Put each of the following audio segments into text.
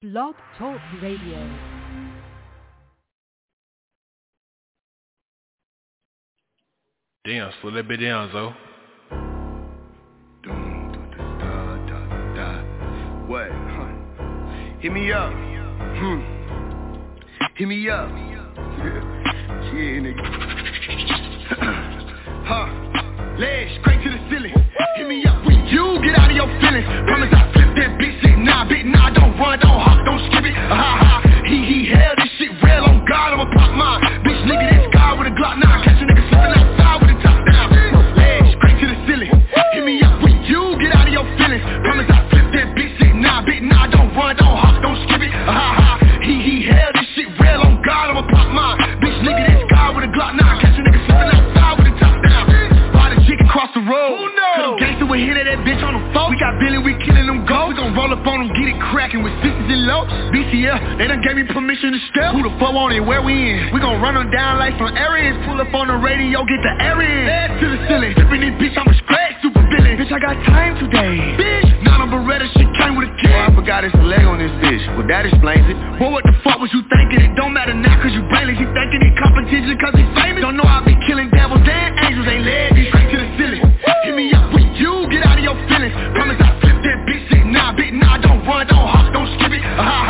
Blog Talk Radio. Damn, slow that bit down, Zo. What? Hit me up. Hit me up. Yeah, nigga. Legs straight to the ceiling. Hit me up when you get out of your feelings. Promise I flip that bitch shit. Nah, don't run, don't hop, don't skip it. He held this shit real on God. I'ma pop mine. Bitch, nigga, this guy with a Glock 9. Catch a nigga slipping outside with a top down. Legs straight to the ceiling. Hit me up when you get out of your feelings. Promise I flip that bitch shit. Nah, don't run, don't hop, don't skip it. He held this shit real on God. I'ma pop mine. Bitch, nigga, this guy with a Glock 9. Catch a nigga slipping outside with a top down. Buy the chick across the road. Who knows? Cause gangsta would hit at that bitch on the phone. We got Billy, we killing them ghosts. We gon' roll up on them, get it cracking with sixes and lows. BCL, they done gave me permission to step. Who the fuck want it? Where we in? We gon' run them down like some areas. Pull up on the radio, get the air in. Ass to the ceiling, tipping this bitch, I'm a scratch super villain. Bitch, I got time today. Bitch, Nana Beretta, shit came with a kid. Oh, I forgot it's a leg on this bitch. Well, that explains it. Boy, what the fuck was you thinking? It don't matter now cause you brainless. You thinking it competition cause he famous? Don't know I be killing devils and angels, ain't led me straight to the ceiling. Hit me up when you get out of your feelings. Promise I flip that bitch shit. Nah, don't run, don't hop, don't skip it.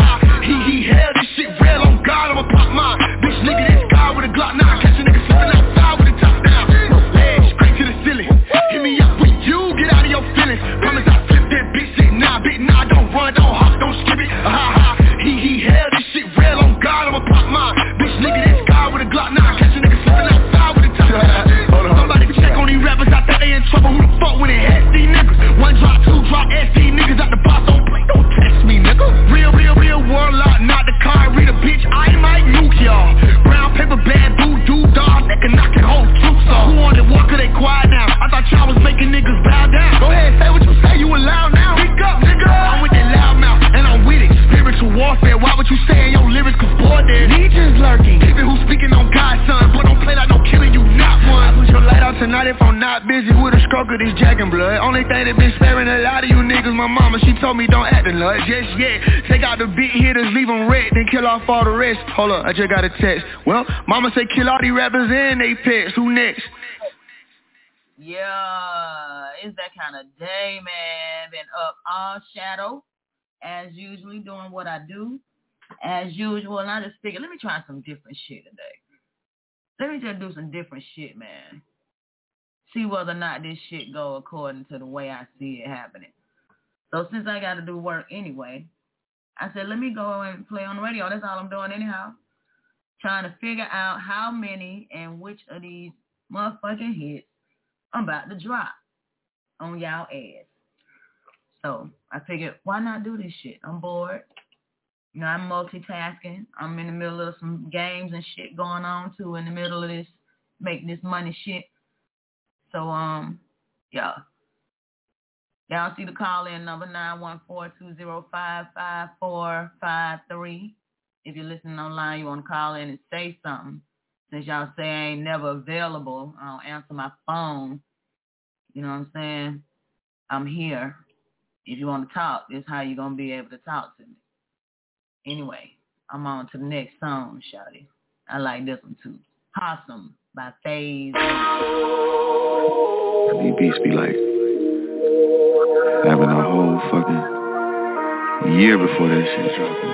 He held this shit real on God. I'ma pop mine. Bitch, nigga, this guy with a Glock 9. Catch a nigga slipping outside with a top down. Legs straight to the ceiling. Hit me up when you get out of your feelings. Promise I flip that bitch shit. Nah, don't run, don't hop, don't skip it. He held this shit real on God. I'ma pop mine. Bitch, nigga, this guy with a Glock 9. Catch a nigga slipping outside with a top down. Somebody check on these rappers. I think they in trouble. Who the fuck when it has these niggas? One drop, two drop, SC niggas at the box. Don't play, don't test me, nigga. Real warlock, not the car. Read a bitch, I might nuke y'all. Brown paper bag, voodoo dog. Nigga knocking whole troops off. Who wanted what? Cause they quiet now. I thought y'all was making niggas bow down. Go ahead, say what you say, you allowed now. Speak up, nigga. I'm with that loud mouth, and I'm with it. Spiritual warfare, why would you say in your lyrics? Cause boy, there's legions lurking. People who speaking on God's son, but don't play like no killing, you not one. I put your light out tonight if I'm not busy with a stroke of this dragon blood. Only thing that been sparing a lot of you niggas, my mama, she told me don't act in love just yet. Take out the big hitters, leave them red, then kill off all the rest. Hold up, I just got a text. Well, mama say kill all these rappers and they pets. Who next? Yeah, it's that kind of day, man. Been up all shadow, as usually doing what I do, as usual. And I just figured, let me try some different shit today. Let me just do some different shit, man. See whether or not this shit go according to the way I see it happening. So since I got to do work anyway, I said, let me go and play on the radio. That's all I'm doing anyhow. Trying to figure out how many and which of these motherfucking hits I'm about to drop on y'all ass. So I figured, why not do this shit? I'm bored. You know, I'm multitasking. I'm in the middle of some games and shit going on too in the middle of this, making this money shit. So, yeah. Y'all see the call-in number 914-205-5453. If you're listening online, you want to call in and say something. Since y'all say I ain't never available, I don't answer my phone. You know what I'm saying? I'm here. If you want to talk, this is how you're going to be able to talk to me. Anyway, I'm on to the next song, shawty. I like this one too. Possum by FaZe. These beats be like having a whole fucking year before that shit dropping.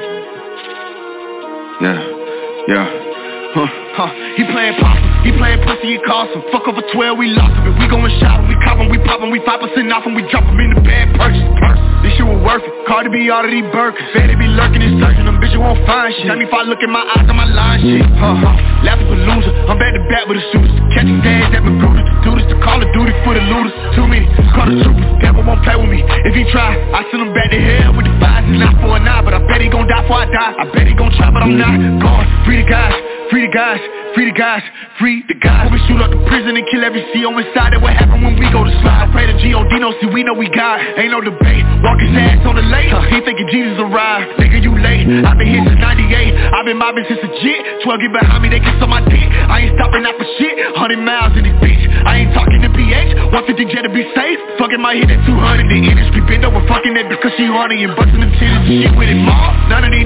Yeah. He playing possum, he playing pussy, he cost him. Fuck over 12, we lost him. We going shopping, we copping, we popping, we 5% off and we drop him in the bad purchase. This shit was worth it. Cardi B all of these burgers. Fed be lurking and searching, them bitches won't find shit. Tell me if I look in my eyes, I'm my line shit. Laughing for loser, I'm back to back with the shooters. Catching dads at Magruder. Do this to Call of Duty for the looters. Too many, call the troopers. Devil won't play with me. If he try, I send him back to hell with the fires and not for a nine. But I bet he gon' die before I die. I bet he gon' try, but I'm not gone. Free the guys, free the guys, free the guys, free the guys. When we shoot up the prison and kill every CO inside, that what happen when we go to slide. Pray to G.O.D. no, see we know we got. Ain't no debate. Walk his ass on the lake. He thinking Jesus arrived. Nigga, you late. I've been here since 98. I've been mobbing since a jit. 12 get behind me, they kiss on my dick. I ain't stopping out for shit. 100 miles in this bitch. I ain't talking to PH. 150 jet to be safe. Fucking my hit at 200. The industry bend over fucking that bitch cause she horny and busting the titties and shit with it, mom. None of these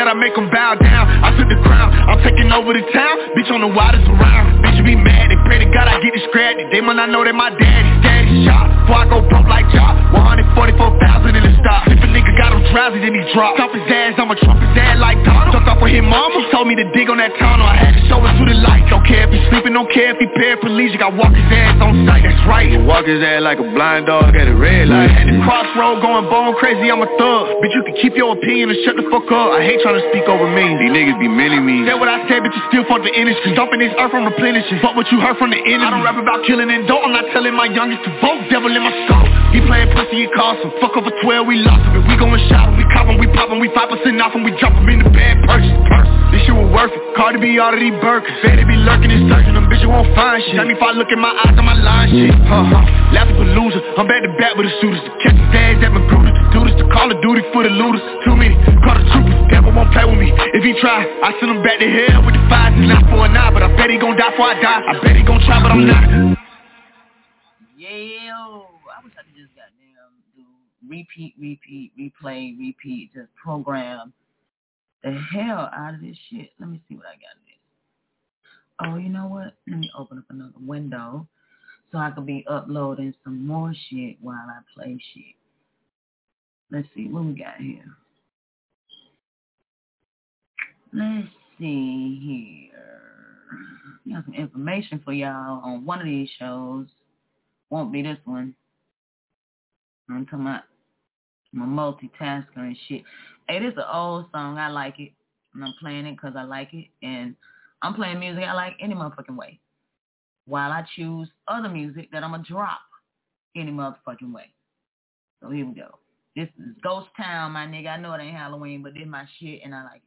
I make them bow down. I took the crown, I'm taking over the town. Bitch on the wildest around. Bitch, you be mad, they pray to God I get distracted. They might not know that my daddy shot. Before I go broke like Jock, 144,000 in the stock. If a nigga got him drowsy, then he drop. Stop his ass, I'ma trump his ass like Donald. Jumped off with his mama, she told me to dig on that tunnel. I had to show her to the light. Don't care if he sleeping, don't care if he paraplegic. I walk his ass on sight, that's right. Walk his ass like a blind dog at a red light. At the crossroad going bone crazy, I'm a thug. Bitch, you can keep your opinion and shut the fuck up. I hate trying to speak over me. These niggas be many me. Said what I said, bitch, you still fuck the industry. Dumping this earth, I'm replenishing. Fuck what you heard from the enemy. I don't rap about killing and dope. I'm not telling my youngest to vote. Devil in my soul. He playing pussy, he cost him. Fuck over 12, we lost him. If we going shop him, we cop him, we pop him, we 5% off him, we drop him in the bad purchase. This shit was worth it. Cardi B all of these burgers. Betty be lurking and searching. Them bitches won't find shit. Tell me if I look in my eyes, I'm my line shit. Laughing for losers. I'm back to back with the shooters. To catch his ass at Magruder. To do this, to Call of Duty for the looters. Too many, call the troopers. Devil won't play with me. If he try, I send him back to hell with the fires. He's not for a nine, but I bet he gon' die before I die. I bet he gon' try, but I'm not. Yeah, I wish I could just goddamn do repeat, replay, just program the hell out of this shit. Let me see what I got in this. Oh, you know what? Let me open up another window so I could be uploading some more shit while I play shit. Let's see what we got here. Let's see here. I got some information for y'all on one of these shows. Won't be this one. I'm talking about my multitasker and shit. Hey, this is an old song. I like it. And I'm playing it because I like it. And I'm playing music I like any motherfucking way. While I choose other music that I'm going to drop any motherfucking way. So here we go. This is Ghost Town, my nigga. I know it ain't Halloween, but this is my shit and I like it.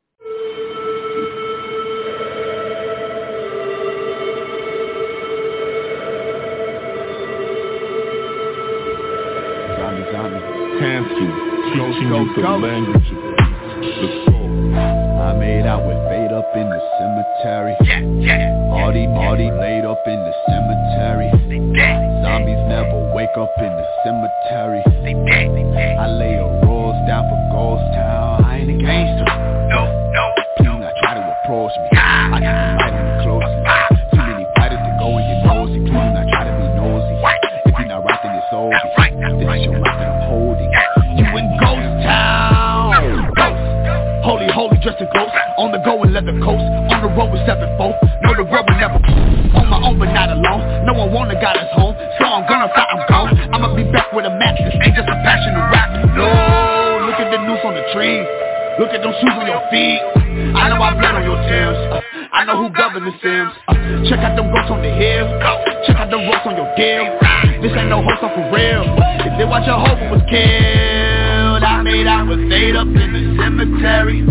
Tansky, teaching you the language of the soul. I made out with fate up in the cemetery. Marty laid up in the cemetery. Zombies never wake up in the cemetery. I lay a rolls down for Ghost Town. I ain't a gangster. Please do not try to approach me. I keep the light on me closely. Too many fighters to go in your nosy. Please do not try to be nosy. If you're not right, then it's over. This is your life that I'm holding. You in Ghost Town. Ghost. Holy, dressed in ghost. On the go and leather coast. On the road with 7-4. No, the road will never. On my own but not alone. No one wanna got us home. So I'm gonna fight, I'm gone. I'ma be back with a match. This ain't just a passion to rap. No, look at the noose on the tree. Look at them shoes on your feet. I know I blood on your tails. I know who govern the Sims. Check out them ghosts on the hill. Check out the ropes on your deal. This ain't no host for real. If they watch Jehovah was killed, I made out with fate up in the cemetery.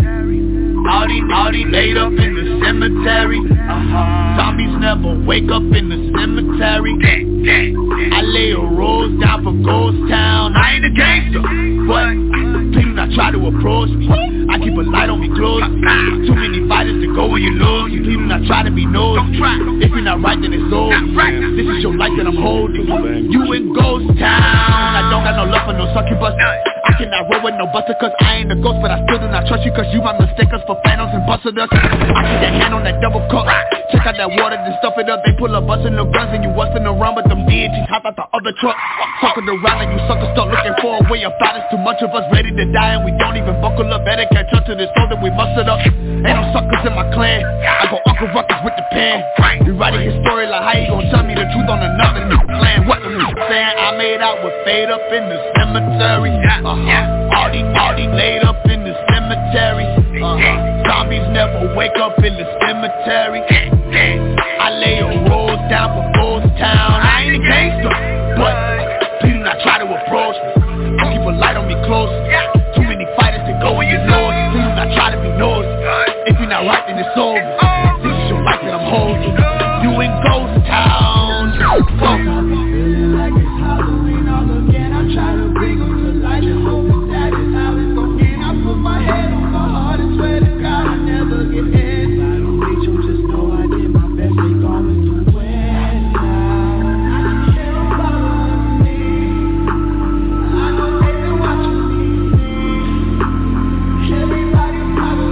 Audi laid up in the cemetery. Zombies never wake up in the cemetery. I lay a rose down for Ghost Town. I ain't a gangster, but please do not try to approach me. I keep a light on me close. Too many fighters to go when you lose. Please do not try to be nosy. If you're not right, then it's over. This is your life that I'm holding. You in Ghost Town. I don't got no love for no succubus. I cannot roll with no buster cause I ain't a ghost, but I still do not trust you cause you might mistake us for phantoms and busted us. I keep that hand on that double cup. Check out that water, then stuff it up. They pull up busting the guns and you wasting around, but them deities hop out the other truck. Fucking around and you suckers start looking for a way about us. Too much of us ready to die and we don't even buckle up. Better catch up to this soul that we mustered up. Ain't no suckers in my clan. I go Uncle Ruckus with the pen. You writing his story like how you gon' tell me the truth on another new plan. What the nigga saying? I made out with fate up in the cemetery. Audi laid up in the cemetery. Zombies never wake up in the cemetery. I lay a rose down for Ghost Town. I ain't a gangster, but please do not try to approach me. I keep a light on me close. Too many fighters to go in your nose. Please do not try to be nosy. If you're not right, then it's over. This is your life that I'm holding. You in Ghost Town. Feeling like it's Halloween all again. I try to bring them to life. Just hoping that is how it's gon' end. I put my head on my heart and swear to God I never get in. I don't reach you, just know I did my best. They going to win now. I can hear them following me. I know they've been watching me. Everybody's following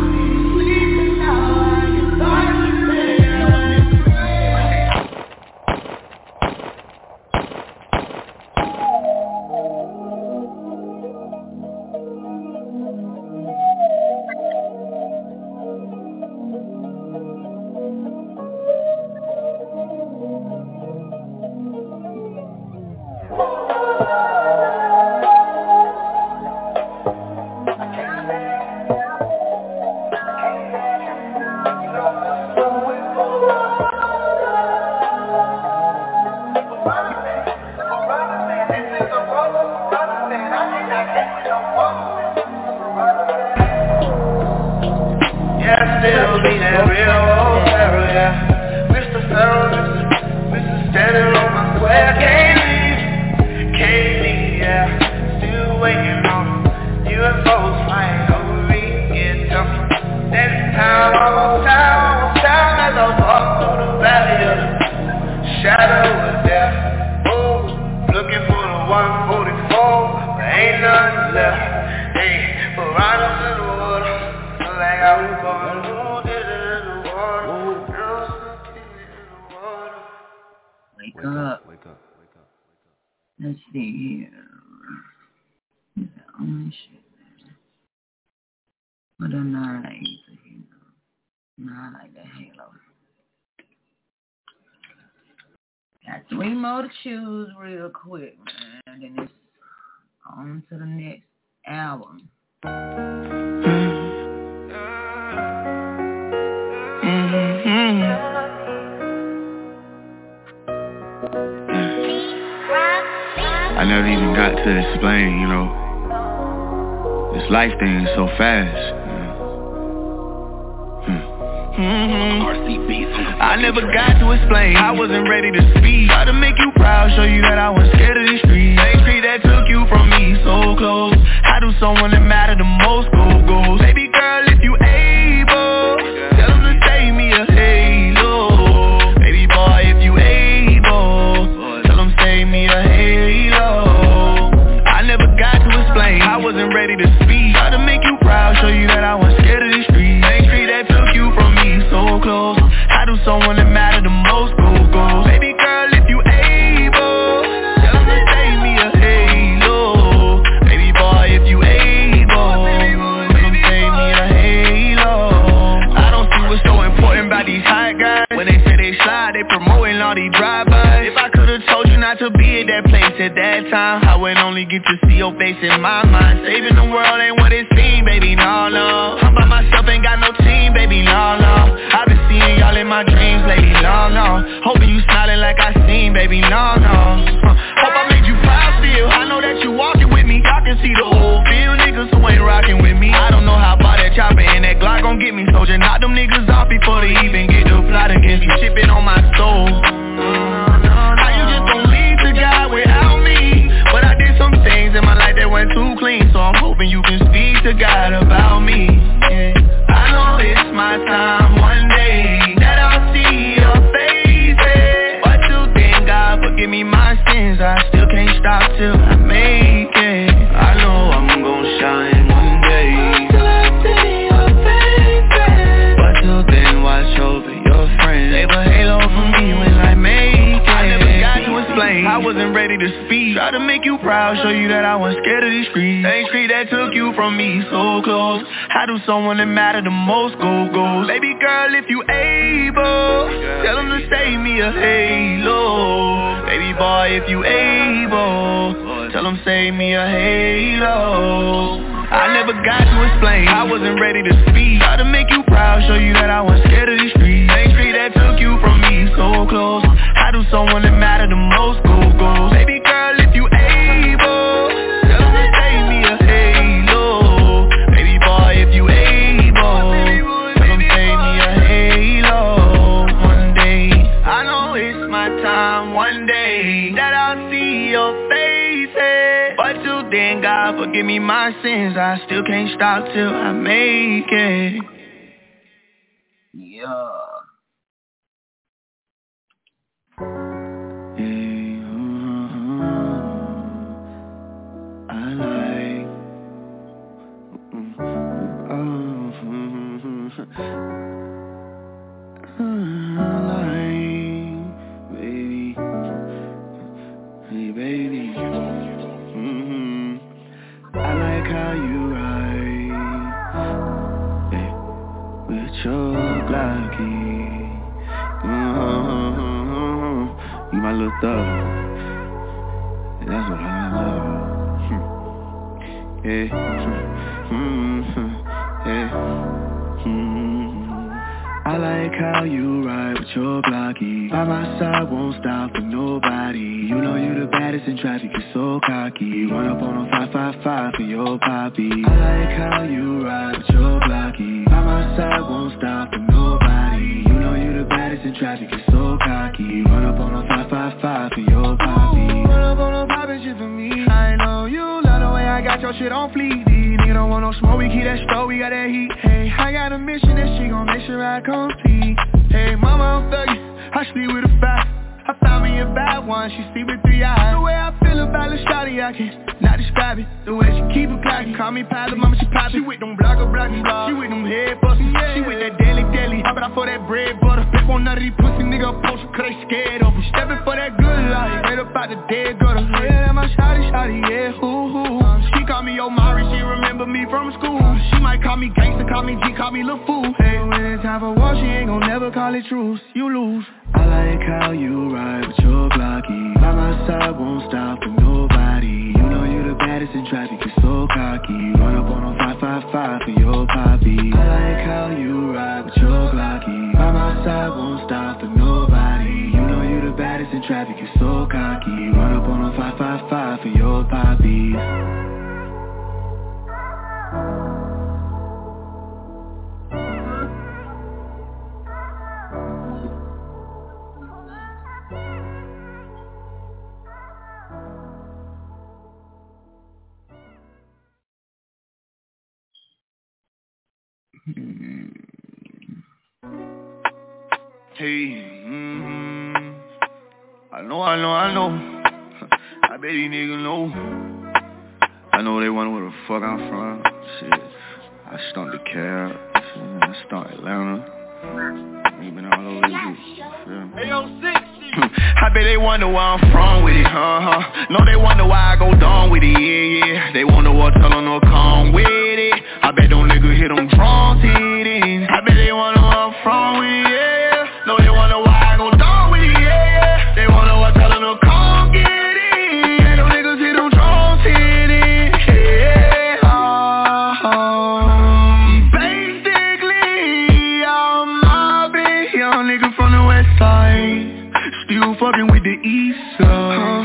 be that real old Pharaoh, yeah. Mr. Pharaoh, Mr. Standing on my square. Can't leave, yeah. Still waiting on UFOs flying over me. Get tough. Next time, almost time as I walk through the valley of the shadow of death. Oh, looking for the 144, but ain't nothing left. Hey, but right up in the water, like I was born. Who did it in the water? Wake up. Let's see here. Shit. What a night. Nah, I like that halo. Got 3 more to choose real quick, man. Then it's on to the next album. I never even got to explain, you know, this life thing is so fast. I never got to explain, I wasn't ready to speak. Try to make you proud, show you that I wasn't scared of the streets. Same street that took you from me so close. How do someone that matter the most go? Baby girl, if you able, tell them to save me a halo. Baby boy, if you able, tell them save me a halo. I never got to explain, I wasn't ready to speak. Try to make you proud, show you that I wasn't scared of the streets. Same street that took you from me so close. How do someone that matter the most go? Baby girl, if you able, tell them to save me a halo. Baby boy, if you able, tell them save me a halo. I don't see what's so important about these hot guys. When they say they slide, they promoting all these drive-bys. If I could've told you not to be at that place at that time, I would only get to see your face in my mind. Saving the world ain't what it seems, baby, no. I'm by myself, ain't got no team, baby, no. I've been seeing y'all in my dreams lately, no. Hoping you smiling like I seen, baby, no. Hope I made you proud still, I know that you walking with me. I can see the whole field, niggas who ain't rocking with me. I don't know how far that chopper and that Glock gon' get me. Soldier, knock them niggas off before they even get the plot against me. Shipping on my soul. How you just gon' leave the guy without me? But I did some things in my life that went too clean, so I'm hoping you can speak to God about me. I know it's my time one day that I'll see your face, but till then, God forgive me my sins. I still can't stop till I make it. I know I'm gon' shine one day till I see your face, but till then, watch over your friends. Save a halo for me when I make it. I never got to explain, I wasn't ready to speak. Try to make you proud, show you that I wasn't scared of these streets. Same street that took you from me so close. How do someone that matter the most go? Baby girl, if you able, tell them to save me a halo. Baby boy, if you able, tell them save me a halo. I never got to explain, I wasn't ready to speak. Try to make you proud, show you that I wasn't scared of these streets. Same street that took you from me so close. How do someone that matter the most go? Baby girl, if you able, tell them to save me a halo. Baby boy, if you able, tell them save me a halo. One day, I know it's my time one day that I'll see your faces, but till then, God forgive me my sins. I still can't stop till I make it. Yeah. I like how you ride with your blocky. By my side, won't stop for nobody. You know you the baddest in traffic, you're so cocky. Run up on a 555 for your poppy. I like how you ride with your blocky. By my side, won't stop for nobody. traffic, it's so cocky. Run up on a 555 for your poppy. Run up on a poppin' shit for me. I know you love the way I got your shit on fleek. Nigga don't want no smoke, we keep that stove, we got that heat. Hey, I got a mission that she gon' make sure I complete. Hey, mama, I'm thuggin', I sleep with a five. I found me a bad one, she see with 3 eyes. The way I feel about the shawty, I can not describe it. The way she keep it clocking, call me pilot, mama, she poppin'. She with them blogger, she with them head busters. Yeah. She with that deli, hop it out for that bread butter. Pick on none of these pussy nigga post, cause they scared of me. Steppin' for that good life, right up out the dead gutter. Yeah, that my shawty, yeah, hoo. She call me Omari, she remember me from school. She might call me gangster, call me G, call me Lil Fool. Hey, when it's time for war, she ain't gon' never call it truce. You lose. I like how you ride with your Glocky. By my side, won't stop for nobody. You know you the baddest in traffic, you're so cocky. Run up on a 555 for your poppy. I like how you ride with your Glocky. By my side, won't stop for nobody. You know you the baddest in traffic, you're so cocky. Run up on a 555 for your poppy. Hey, I know. I bet these niggas know. I know they wonder where the fuck I'm from. Shit, I stunt the cab. I stunt Atlanta. We been all over this bitch. Hey, yo, 6. I bet they wonder where I'm from with it, No, they wonder why I go down with it, yeah. They wonder what tell them no come with it. I bet them niggas hit them drums hitting. I bet they wonder where I'm from with it, yeah. No, they wonder why I go down with it, yeah. They wonder what tell them no come get it. Them niggas hit them drums hitting, yeah. Basically, I'm a big young nigga from the west side. Still fucking with the east side.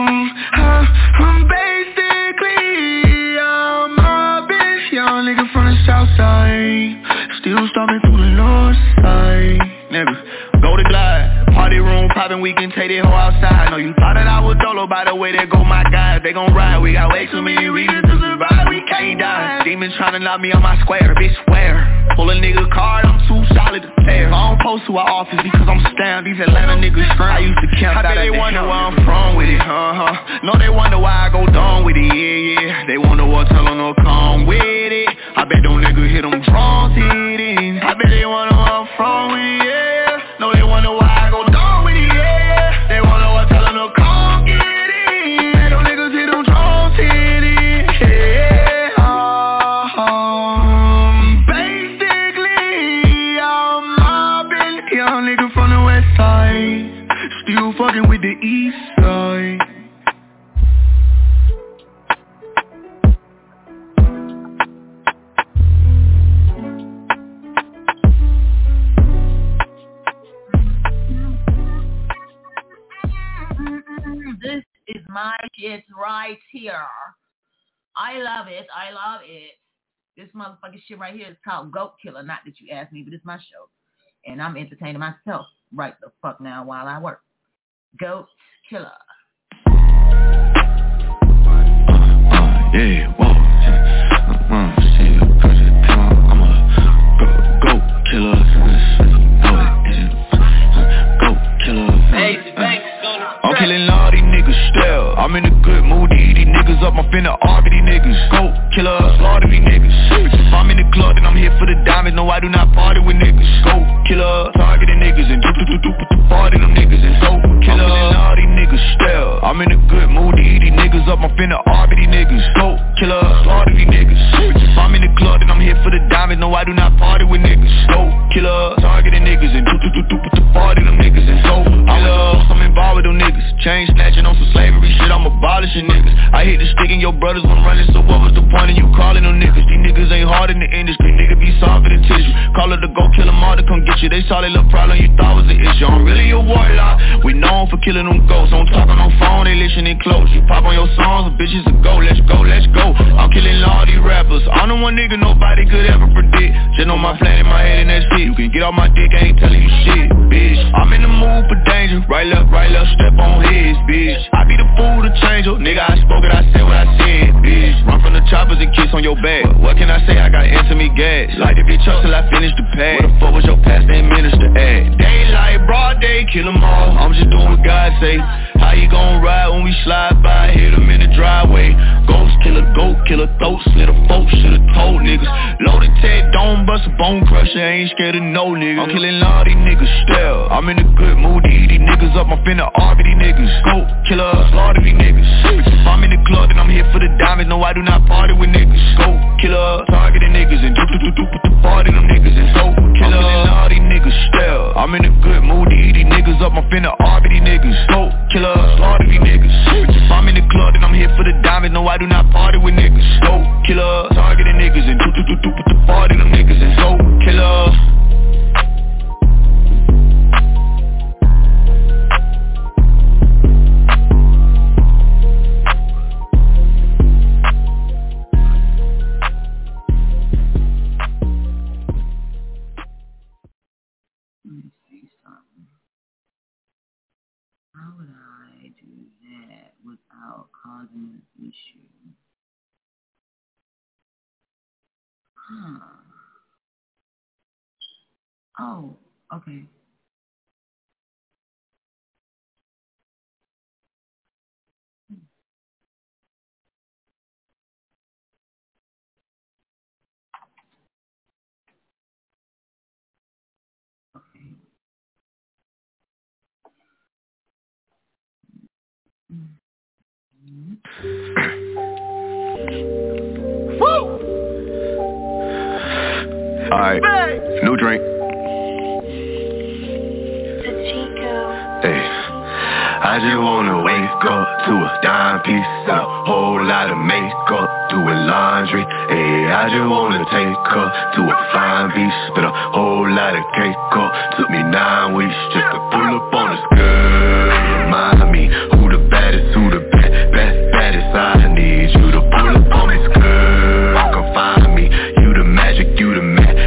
Basically, I'm a bitch, young nigga from the south side. Still stomping through the north side. Nigga, go to Glide, party room poppin', we can take that hoe outside. Know you thought that I was dolo, by the way that go my guys. They gon' ride, we got way too many reasons to survive, we can't die. Demon tryna knock me on my square, bitch swear. Pull a nigga card, I'm too solid to tear. I don't post to our office because I'm stamped. These Atlanta niggas scream, I used to camp. I bet they wonder where I'm from with it, No, they wonder why I go down with it, yeah. They wonder what tell them no come with it. I bet them niggas hit them drums hitting. I bet they wonder where I'm from with it, yeah. No, they wonder why I go down with it, yeah. They wonder what tell them no come get it. Them niggas hit them drums hitting, yeah. Young nigga from the west side, still fucking with the east side. This is my shit right here. I love it. This motherfucking shit right here is called Goat Killer. Not that you asked me, but it's my show. And I'm entertaining myself right the fuck now while I work. Goat Killer. Yeah, whoa. See, I'm a goat killer. Goat killer. I'm killing all these niggas still. I'm in a good mood to eat these niggas up. I'm finna argue these niggas. Goat killer, slaughter these niggas. If I'm in the club, then I'm here for the diamonds. No, I do not party with niggas. Goat killer, targeting niggas and do party them niggas and goat killer. I'm killing all these niggas still. I'm in a good mood to eat these niggas up. I'm finna argue these niggas. Goat killer, slaughter these niggas. If I'm in the club, then I'm here for the diamonds. No, I do not party with niggas. Goat killer, targeting niggas and do party them niggas and goat killer. I'm involved with them niggas. Chain snatching on some slavery shit, I'm abolishing niggas. I hit the stick and your brothers went running, so what was the point of you calling them niggas? These niggas ain't hard in the industry, nigga be softer than tissue. Call it to go kill them all to come get you. They saw that little problem you thought was an issue. I'm really a warlock, we known for killing them ghosts. Don't talk on no phone, they listening close. You pop on your songs, the bitches will go, let's go, let's go. I'm killing all these rappers, I'm the one nigga nobody could ever predict. Just Just know my plan in my head and that's it. You can get off my dick, I ain't telling you shit, bitch. I'm in the mood for danger. Right left, step on heads, bitch. I be the fool to change her. Nigga, I spoke it, I said what I said, bitch. Run from the choppers and kiss on your back. What can I say? I got into me gas. Light the bitch up till I finish the pack. Where the fuck was your pastor and minister at? Daylight, broad day, kill them all. I'm just doing what God say. How you gon' ride when we slide by? Hit them in the driveway. Ghost killer, goat killer, throat slitter, folks should've told niggas. Loaded Ted, don't bust a bone crusher, ain't scared of no niggas. I'm killing all these niggas still. I'm in a good mood to eat these niggas up. I'm finna argue these niggas. Goat killer, slaughter these niggas. If I'm in the club, then I'm here for the diamonds. No, I do not party with niggas. Goat killer, targeting niggas and do put the party them niggas and goat killer. I'm killing all these niggas still. I'm in a good mood to eat these niggas up. I'm finna argue these niggas. Goat killer, slaughter these niggas. If I'm in the club, then I'm here for the diamonds. No, I do not party with niggas. Goat killer, targeting niggas and do put the party them niggas and goat killer. How would I do that without causing an issue? Oh, okay. Woo! Alright, new drink. Hey, I just wanna wake up to a dime piece and a whole lot of makeup, doing laundry. Hey, I just wanna take her to a fine beach, spit a whole lot of cake up. Took me 9 weeks just to pull up on this girl. Remind me who the baddest, baddest. I need you to pull up on this girl. Come find me, you the magic, you the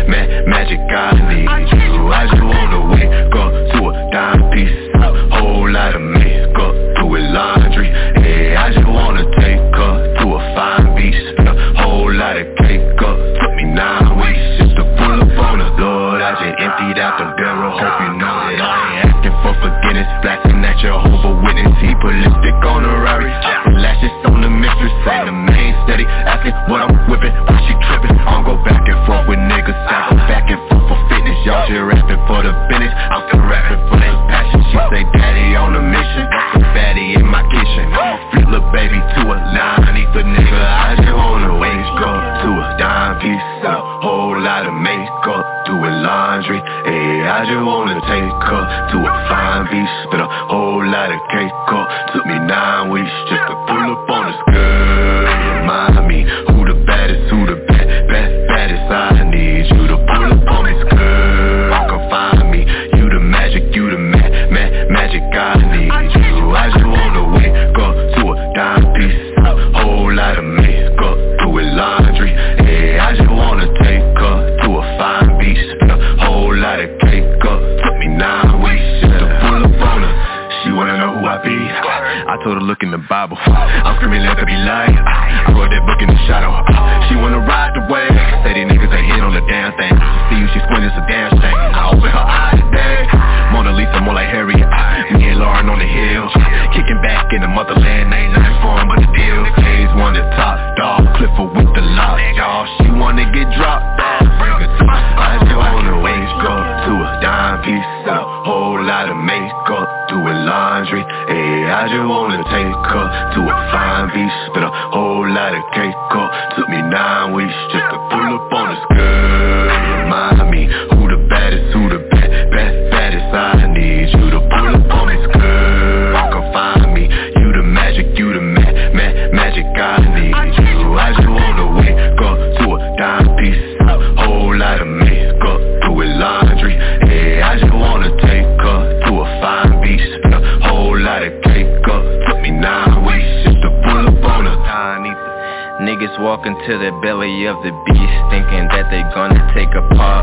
magic. I need you. I just wanna wake up to a dime piece, a whole lot of makeup, doing laundry. Hey, I just wanna take her to a fine beach, spend a whole lot of cake up. Took me 9 weeks just to pull up on her. Lord, I just emptied out the barrel. Hope you know that I ain't asking for forgiveness. Blasting at your Jehovah Witness. He put lipstick on the Rari, lashes on the mistress. Ain't the main steady asking what I'm whipping, why she tripping. I don't go back and forth with niggas, I go back and forth for fitness. Y'all just rapping for the business, I'm still rapping for that passion. She say daddy on a mission, that's a fatty in my kitchen. I'ma flip little baby to a line, need the nigga. I just wanna wake up to a dime piece and a whole lot of makeup, doing laundry. Hey, I just wanna take her to a fine beach, spit a whole lot of cake up. Took me 9 weeks just to pull up on this girl. Remind me who the baddest, baddest. I need you to pull up on this girl. Come find me, you the magic, you the magic. I need you. I just wanna wake up to a dime piece, a whole lot of makeup, doing laundry. Hey, I just wanna take her to a fine beach, spend a whole lot of cake up. Took me 9 weeks just to pull up on her. She wanna know who I be. I told her look in the Bible. I'm screaming let her be lying. I wrote that book in the shadow. She wanna ride the wave. Say these niggas ain't hit on the damn thing. See you, she squint, it's a damn shame. I open her eyes today. Mona Lisa more like Harriet. Me and Lauren on the hill, kicking back in the motherland. Ain't nothing for him but the deal. Hayes won the top dog, Clifford with the lock, y'all. She wanna get dropped. Bring her to my spot. I just wanna wake up to a dime piece and a whole lot of makeup, doing laundry. Hey, I just wanna take her to a fine beach, spend a whole lot of cake up. Took me 9 weeks just to pull up on this girl. Remind me who the baddest, baddest. I need you to pull up on this girl. Come find me, you the magic, you the magic. I need you. I just wanna wake up to a dime piece, a whole lot of makeup, doing laundry. Hey, I just wanna take her to a fine beach, spend a whole lot of cake up. Took me 9 weeks just to pull up on her. Niggas walking to the belly of the beast, thinking that they gonna take a part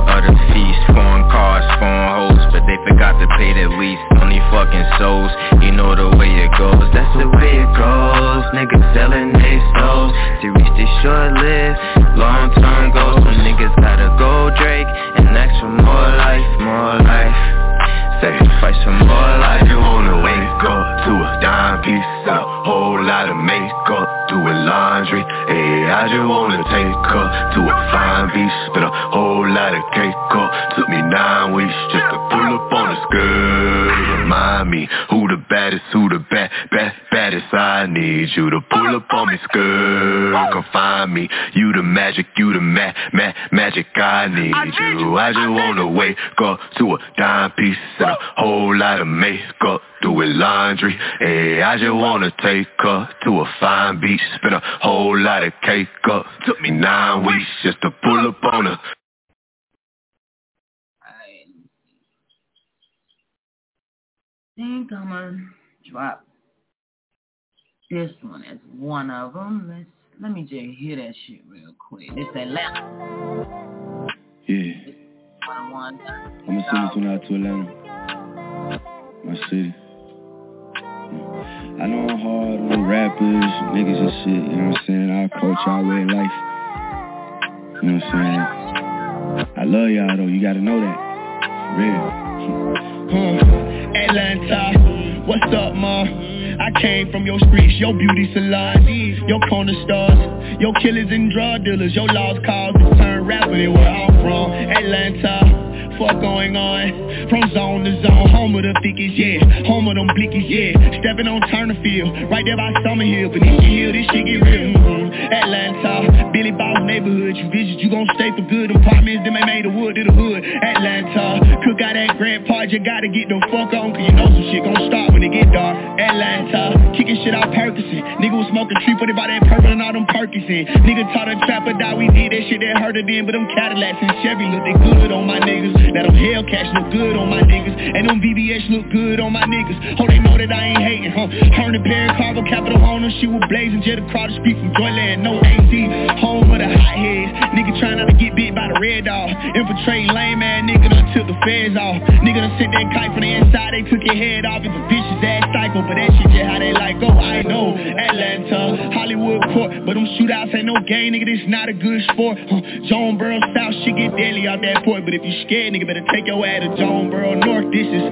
just wanna take her to a fine beach, spit a whole lot of cake up. Took me 9 weeks just to pull up on the skirt. Remind me who the baddest, who the baddest. I need you to pull up on me skirt. Come find me, you the magic, you the magic. I need you. I just wanna wake up to a dime piece and a whole lot of makeup. Doing laundry, hey, I just wanna take her to a fine beach, spend a whole lot of cake up. Took me 9 weeks just to pull up on her. I think I'm gonna drop this one as one of them. Let me just hear that shit real quick. This Atlanta. Yeah. I'm gonna send this one out to Atlanta, my city. I know I'm hard on the rappers, niggas and shit, you know what I'm saying? Our culture, our way of life. You know what I'm saying? I love y'all though, you gotta know that. For real. Atlanta, what's up, ma? I came from your streets, your beauty salon, your corner stars, your killers and drug dealers, your lost causes turn rapper, they where I'm from. Atlanta, fuck going on, from zone to zone, home of the thickest, yeah, home of them blickies, yeah, stepping on Turnerfield, right there by Summerhill, beneath your hill, this shit get real. Atlanta, Billy Boss neighborhood, you visit, you gon' stay for good, apartments, them ain't made of wood, to the hood. Atlanta, cook out that Grand Park, you gotta get the fuck on, cause you know some shit gon' start when it get dark. Atlanta, kicking shit out Percocet, nigga was smoking tree for they bought that purple and all them Perkins in. Nigga taught a trapper die, we did that shit that hurt her then, but them Cadillacs and Chevy look they good on my niggas. Now them Hellcats look good on my niggas, and them BBS look good on my niggas. Oh, they know that I ain't hating, huh? Her and the Perry Cargo Capital on them, she was blazing, jet across the street from Joyland, no AC, home of the hot heads. Nigga trying not to get bit by the red dog, infiltrating lame ass nigga done took the feds off. Nigga done sent that kite from the inside, they took your head off. It's a vicious ass cycle, but that shit just how they like go. I know Atlanta, Hollywood court, but them shootouts ain't no game, nigga. This not a good sport. Jonesboro South, shit get deadly out that port, but if you scared, nigga, better take your ass to Jonesboro North. This is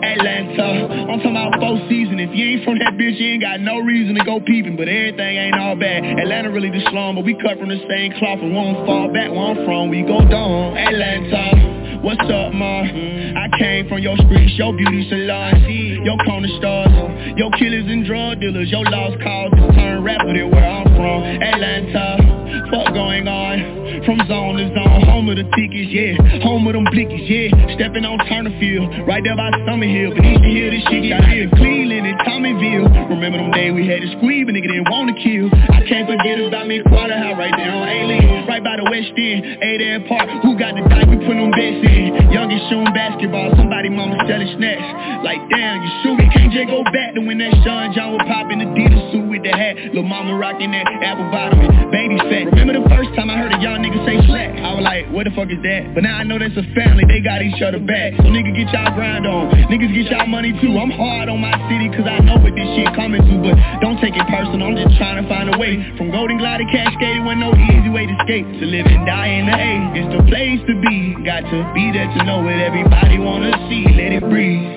Atlanta. I'm talking about 4 seasons. If you ain't from that bitch, you ain't got no reason to go peeping, but everything ain't all bad. Atlanta really the slum, but we cut from the same cloth and won't fall back where I'm from. We go down. Atlanta, what's up, ma? I came from your streets, your beauty salon, your corner stars, your killers and drug dealers, your lost causes turn rapper, they where I'm from. Atlanta, fuck going on, from zone to zone, home of the thickest, yeah, home of them blickies, yeah, stepping on Turnerfield, right there by Summerhill, beneath the hill, this shit get real. Cleveland and Tommyville, remember them days we had to squeeze, but nigga didn't wanna kill. I can't forget about me quarter house right there on A-Lane, right by the West End, A-Dad Park, who got the dice, we put them bets in, youngest shooting basketball, somebody mama selling snacks, like damn, you shoot it, can't just go back to when that Sean John was popping the Adidas suit with the hat, lil' mama rocking that apple bottom and baby fat. Remember the first time I heard a young nigga say slack, I was like, what the fuck is that? But now I know that's a family, they got each other back, so nigga get y'all grind on, niggas get y'all money too. I'm hard on my city cause I know what this shit coming to, but don't take it personal, I'm just trying to find a way, from Golden Glide to Cascade, wasn't no easy way to escape, to live and die in the A, it's the place to be, got to be there to know what everybody wanna see, let it breathe.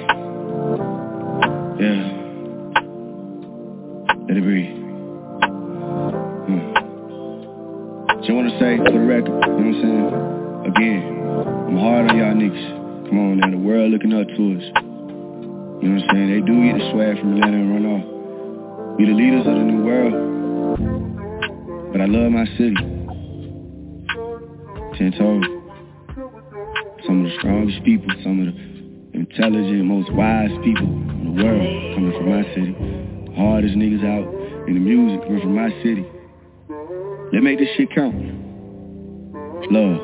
Yeah. Let it breathe. Just wanna say for the record, you know what I'm saying? Again, I'm hard on y'all niggas. Come on now, the world looking up to us. You know what I'm saying? They do get the swag from Atlanta and run off. We the leaders of the new world. But I love my city. 10 toes. Some of the strongest people, some of the intelligent, most wise people in the world coming from my city. The hardest niggas out in the music coming from my city. Let's make this shit count. Love.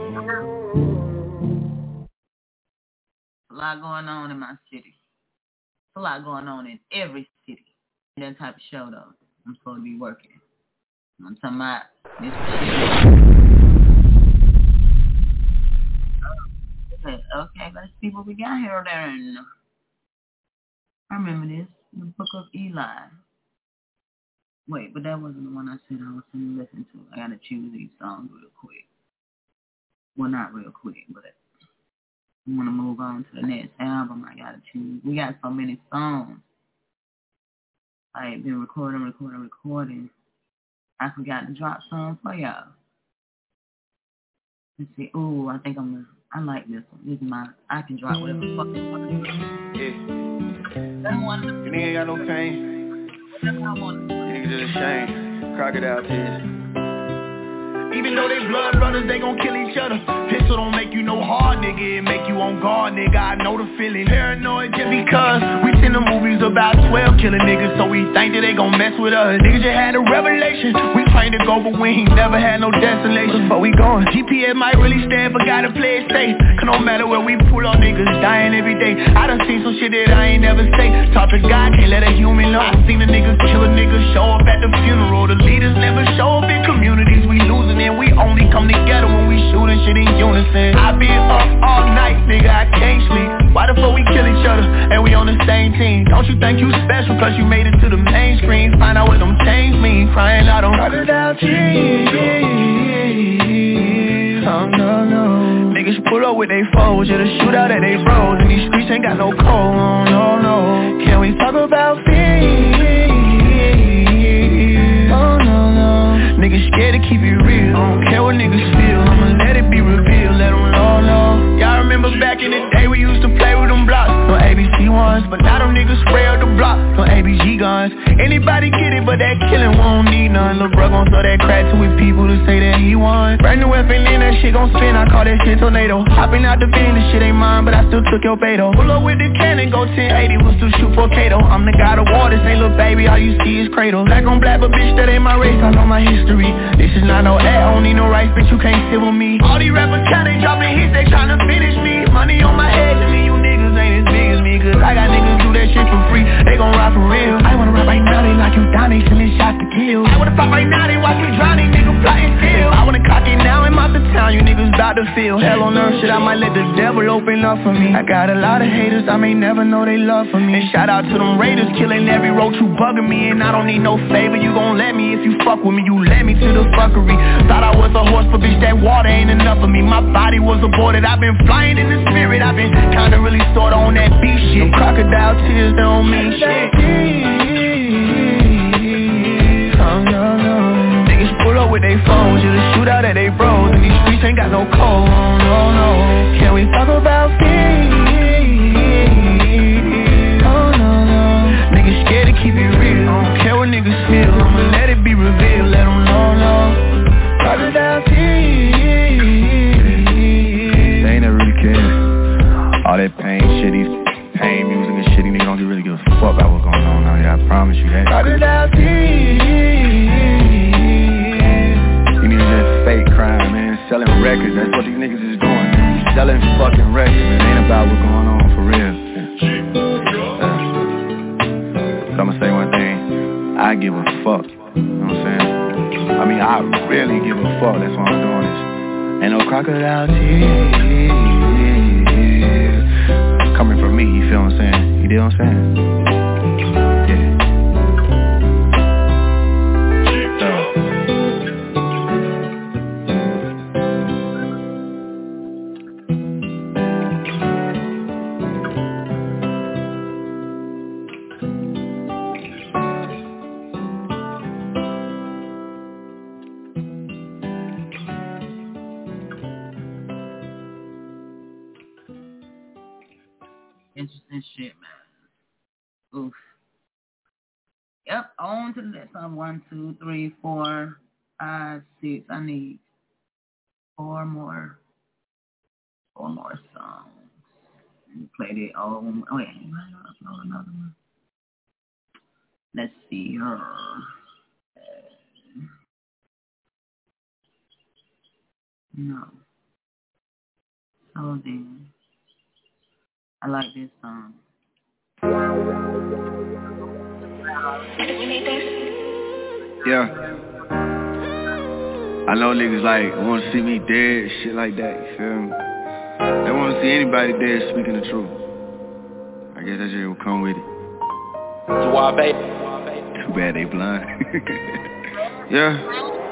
A lot going on in my city. A lot going on in every city. That type of show, though, I'm supposed to be working. I'm talking about this shit. Okay, let's see what we got here then. I remember this. The Book of Eli. Wait, but that wasn't the one I said I was going to listen to. I got to choose these songs real quick. Well, not real quick, but I want to move on to the next album. I got to choose. We got so many songs. I've been recording. I forgot to drop some for y'all. Let's see. Ooh, I think I like this one. This is I can drop whatever the fuck I want. Yeah. You nigga ain't got no pain. Whatever I want. You niggas just ashamed. Crocodile tears. Even though they blood brothers, they gon' kill each other. Pistol don't make you no hard nigga, it make you on guard nigga. I know the feeling. Paranoid just because we seen the movies about 12 killing niggas, so we think that they gon' mess with us. Niggas just had a revelation. We trained to go, but we ain't never had no destination. But we going. GPS might really stand, but gotta play it safe. Cause no matter where we pull on niggas dying every day. I done seen some shit that I ain't never say. Talk to God, can't let a human know. I seen the niggas kill a nigga, show up at the funeral. The leaders never show up in communities. We losing and we only come together when we shooting shit in unison. I been up all night, nigga, I can't sleep. Why the fuck we kill each other and we on the same team? Don't you think you special cause you made it to the mainstream? Find out what them chains mean, crying out on crocodile tears. Oh no, no. Niggas pull up with they foes, yeah, the shootout at they bros. And these streets ain't got no code, oh no, no. Can we talk about fear? Oh no, no. Niggas scared to keep it real. I don't care what niggas feel. I'ma let it be revealed. Let them know, no. Y'all remember back in the day we used to play with them blocks. No ABC ones, but now them niggas spray up the block. No ABG guns. Anybody get it, but that killing won't need none. Lil' bro gon' throw that crack to his people to say that he won. Brand new FN in that shit gon' spin. I call that shit tornado. Hopping out the bin, this shit ain't mine, but I still took your beto. Pull up with the cannon, go 1080, we'll still shoot for Kato. I'm the god of war, this ain't little baby, all you see is cradle. Black on black, but bitch, that ain't my race, I know my history. This is not no ad, I don't need no rights, bitch, you can't sit with me. All these rappers count, they dropping hits, they tryna finish me. Money on my head, to me, you niggas ain't as big as me. Cause I got niggas do that shit for free, they gon' ride for real. I wanna rap right now, they lock you down, they sending shots to kill. I wanna pop right now, they watch me drown, these niggas plotting still. I wanna cock it now, I'm out the town, you niggas bout to feel. Hell on earth, shit, I might let the devil open up for me. I got a lot of haters, I may never know they love for me. And shout out to them raiders, killing every roach who bugging me. And I don't need no favor, you gon' let me. If you fuck with me, you let me to the fuckery. Thought I was a horse, but bitch, that water ain't enough for me. My body was aborted, I've been flying in the spirit. I've been kinda really sorta on that beast shit. Them crocodile tears, they don't mean shit. Oh no, no. Niggas pull up with they phones, you the shootout at they bros. And these streets ain't got no code, oh no, no. Can we talk about fear? Oh no, no. Niggas scared to keep it real, I don't care what niggas feel. I'ma let it be revealed, let them know, no. Crocodile tears. They ain't never really cared. All that pain, shitty, pain music and shitty, niggas don't really give a fuck about what's going on out here, I promise you that. Crocodile tears. You need just fake crime, man, selling records, that's what these niggas is doing. Selling fucking records, it ain't about what's going on for real. So I'ma say one thing, I give a fuck, you know what I'm saying? I mean, I really give a fuck, that's why I'm doing this. Ain't no crocodile tears coming from me, you feel what I'm saying? You know what I'm saying? Interesting shit, man. Oof. Yep, on to the next one. 1, 2, 3, 4, 5, 6. I need four more songs. Play it all. Oh, wait, another one. Let's see her. No. So then, I like this song. Yeah. I know niggas like want to see me dead, shit like that, you feel me? They want to see anybody dead speaking the truth. I guess that shit will come with it. Too bad they blind. Yeah.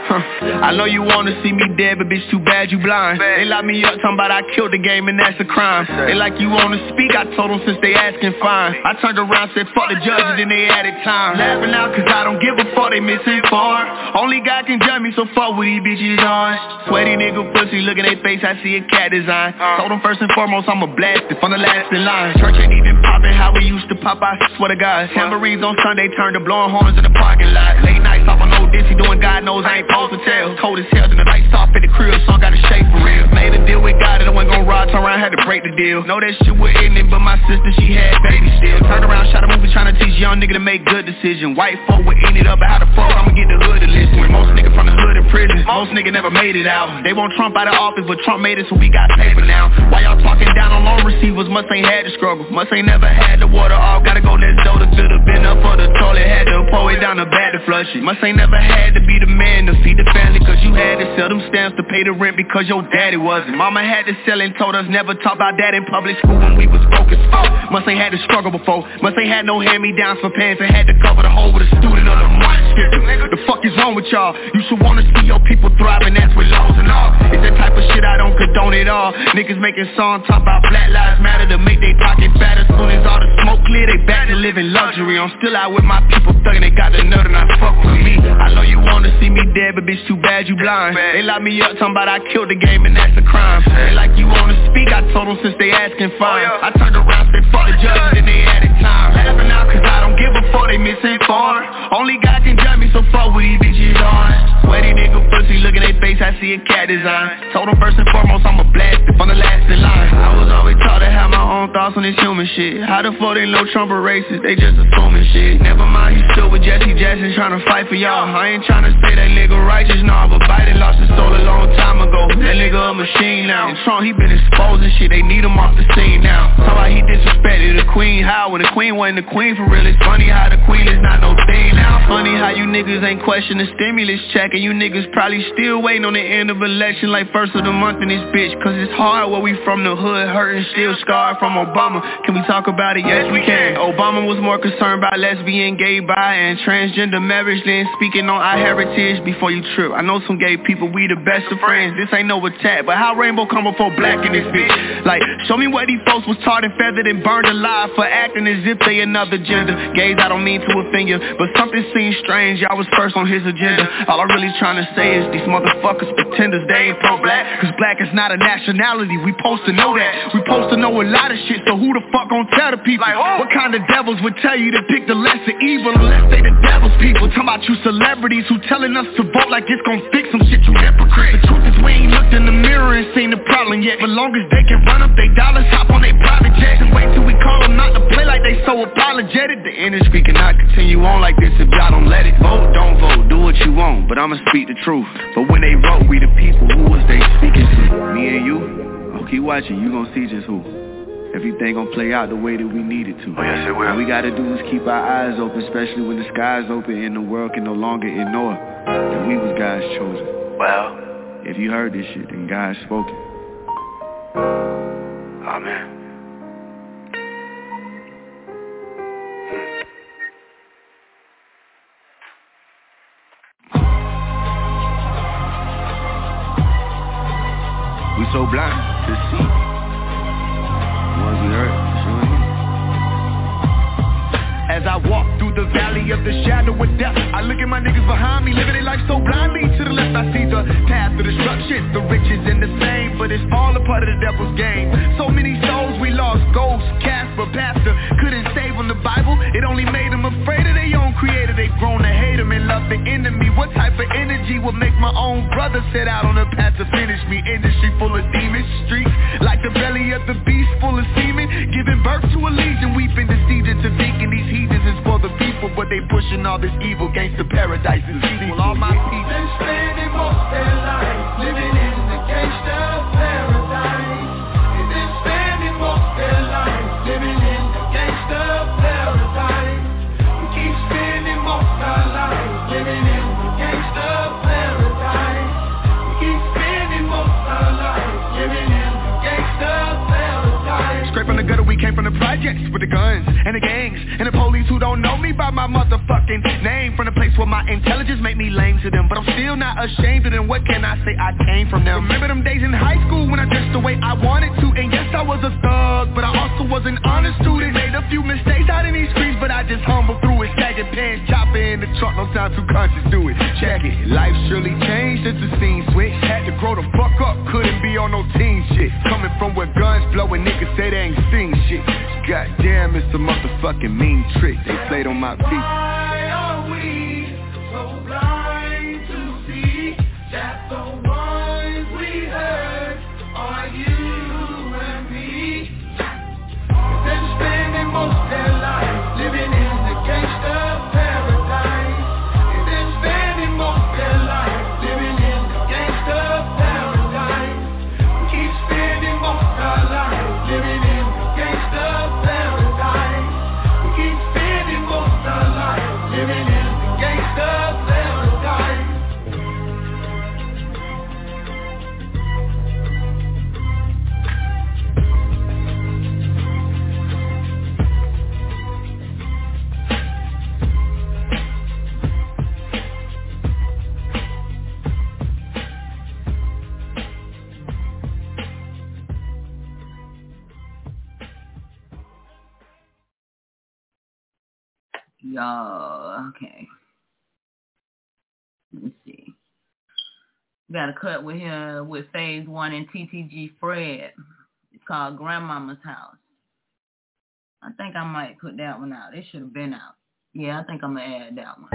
I know you wanna see me dead, but bitch, too bad you blind. They lock me up, talking about I killed the game and that's a crime. They like you wanna speak, I told them since they asking fine. I turned around, said fuck the judges, then they added time. Laughing out cause I don't give a fuck, they misinformed. Only God can judge me, so fuck with these bitches on. Sweaty nigga pussy, look at their face, I see a cat design. Told them first and foremost, I'ma blast it from the last in line. Church ain't even poppin' how we used to pop, I swear to God. Tambourines on Sunday turned to blowing horns in the parking lot. Late nights off on old Dizzy, doing God knows I ain't supposed to tell. Cold as hell, then the lights off at the crib, so I got a shape for real. Made a deal with God and I wasn't gon' ride, turn around, had to break the deal. Know that shit was in it, but my sister, she had baby still. Turned around, shot a movie trying to teach young nigga to make good decisions. White folk would end it up, but how the fuck I'ma get the hood to listen? When most niggas from the hood in prison, most niggas never made it out. They want Trump out of office, but Trump made it so we got paper now. Why y'all talking down on loan receivers? Must ain't had the struggle, must ain't never had the water off. Gotta go next door to fill the bin up for the toilet, had to pour it down the bad to flush it. Must ain't never had to be the man to feed the family, cause you had to sell them stamps to pay the rent because your daddy wasn't. Mama had to sell and told us never talk about that in public school when we was broke as fuck. Must ain't had to struggle before, must ain't had no hand-me-downs for pants and had to cover the hole with a student of the month. The fuck is wrong with y'all? You should wanna see your people thrive, and that's with laws and all. It's that type of shit I don't condone at all. Niggas making songs talk about Black Lives Matter to make they pocket fatter. Soon as all the smoke clear, they back to living luxury. I'm still out with my people thugging, they got the nut and I fuck with me. I know you wanna see me dead, but bitch, too bad you blind. They lock me up, talking about I killed the game and that's a crime. They like you wanna speak, I told them since they asking fine. I turned around, said fuck the judges, then they added time. Laughing out cause I don't give a fuck, they misinformed. Only God can judge me, so fuck with these bitches on. Sweaty nigga pussy, look at their face, I see a cat design. Told them first and foremost, I'ma blast it from the last in line. I was always taught to have my own thoughts on this human shit. How the fuck they know Trump a racist, they just assuming shit. Never mind, he still with Jesse Jackson trying to fight for y'all. I ain't trying to say that nigga righteous, nah, but Biden lost his soul a long time ago. That nigga a machine now. And Trump, he been exposing shit, they need him off the scene now. Talk about he disrespected the queen, how when the queen wasn't the queen for real. It's funny how the queen is not no thing now. Funny how you niggas ain't question the stimulus check, and you niggas probably still waiting on the end of election like first of the month in this bitch. Cause it's hard where we from the hood, hurting, still scarred from Obama. Can we talk about it? Yes, we can. Obama was more concerned about lesbian, gay, bi, and transgender marriage than speaking on our heritage before you trip. I know some gay people, we the best of friends. This ain't no attack, but how rainbow come before black in this bitch? Like, show me what these folks was taught and feathered and burned alive for acting as if they another gender. Gays, I don't mean to offend you, but something seems strange. Y'all was first on his agenda. All I'm really trying to say is these motherfuckers pretenders, they ain't pro-black. Cause black is not a nationality, we supposed to know that. We supposed to know a lot of shit, so who the fuck gon' tell the people? Like, what kind of devils would tell you to pick the lesser evil unless they the devil's people? Talking about you celebrities who telling us to vote like it's gon' fix some shit, you hypocrite. The truth is we ain't looked in the mirror and seen the problem yet. But long as they can run up they dollars, hop on they private jets and wait till we call them not to play like they so apologetic. The industry cannot continue on like this if y'all don't let it. Vote, don't vote, do what you want, but I'ma speak the truth. But when they wrote, we the people, who was they speaking to? Me and you? Oh, keep watching, you gon' see just who. Everything gon' play out the way that we need it to. Oh, yes, it will. All we gotta do is keep our eyes open, especially when the sky's open and the world can no longer ignore that we was God's chosen. Well, if you heard this shit, then God spoken. Amen. We so blind to see the ones we heard. As I walk through the valley of the shadow of death, I look at my niggas behind me, living their life so blindly. To the left I see the path of destruction, the riches and the fame, but it's all a part of the devil's game. So many souls we lost, ghosts, Casper, pastor, couldn't save them. The Bible, it only made them afraid of their own creator. They've grown to hate him and love the enemy. What type of energy would make my own brother set out on a path to finish me? Industry full of demons, streets like the belly of the beast, full of semen, giving birth to a legion, weeping the season to deacon. These heathens is for the people, but they pushing all this evil. Gangsta paradise is equal. All my people been spending most their life living in the gangsta paradise. They've been spending most their life living in the gangsta paradise. We keep spending most our lives living in the gangsta paradise. We keep spending most our lives living in the gangsta paradise. Straight from the gutter, we came from the projects with the guns and the gangs and the police who don't know me by my motherfucking name. From the place where my intelligence made me lame to them, but I'm still not ashamed of them. What can I say? I came from them. Remember them days in high school when I dressed the way I wanted to, and yes, I was a thug, but I also was an honest student. Made a few mistakes out in these streets, but I just humbled through it. Sagging pants, chopper in the truck, no time to conscious do it. Check it, life surely changed as the scene switched. Had to grow the fuck up, couldn't be on no teen shit. Coming from where guns blowing, niggas say they ain't seen shit. Goddamn, it's a motherfucking mean trick they played on my people. Why are we so blind to see that the ones we hurt are you and me? They're spending most of their life living in the gangster paradise. They're spending most of their life living in the gangster paradise. We keep spending most of our life living in the gangster paradise. We keep spending most of our life living in the gangster paradise. Y'all, okay. Let's see. Got a cut with him with Phase 1 and TTG Fred. It's called Grandmama's House. I think I might put that one out. It should have been out. Yeah, I think I'm going to add that one.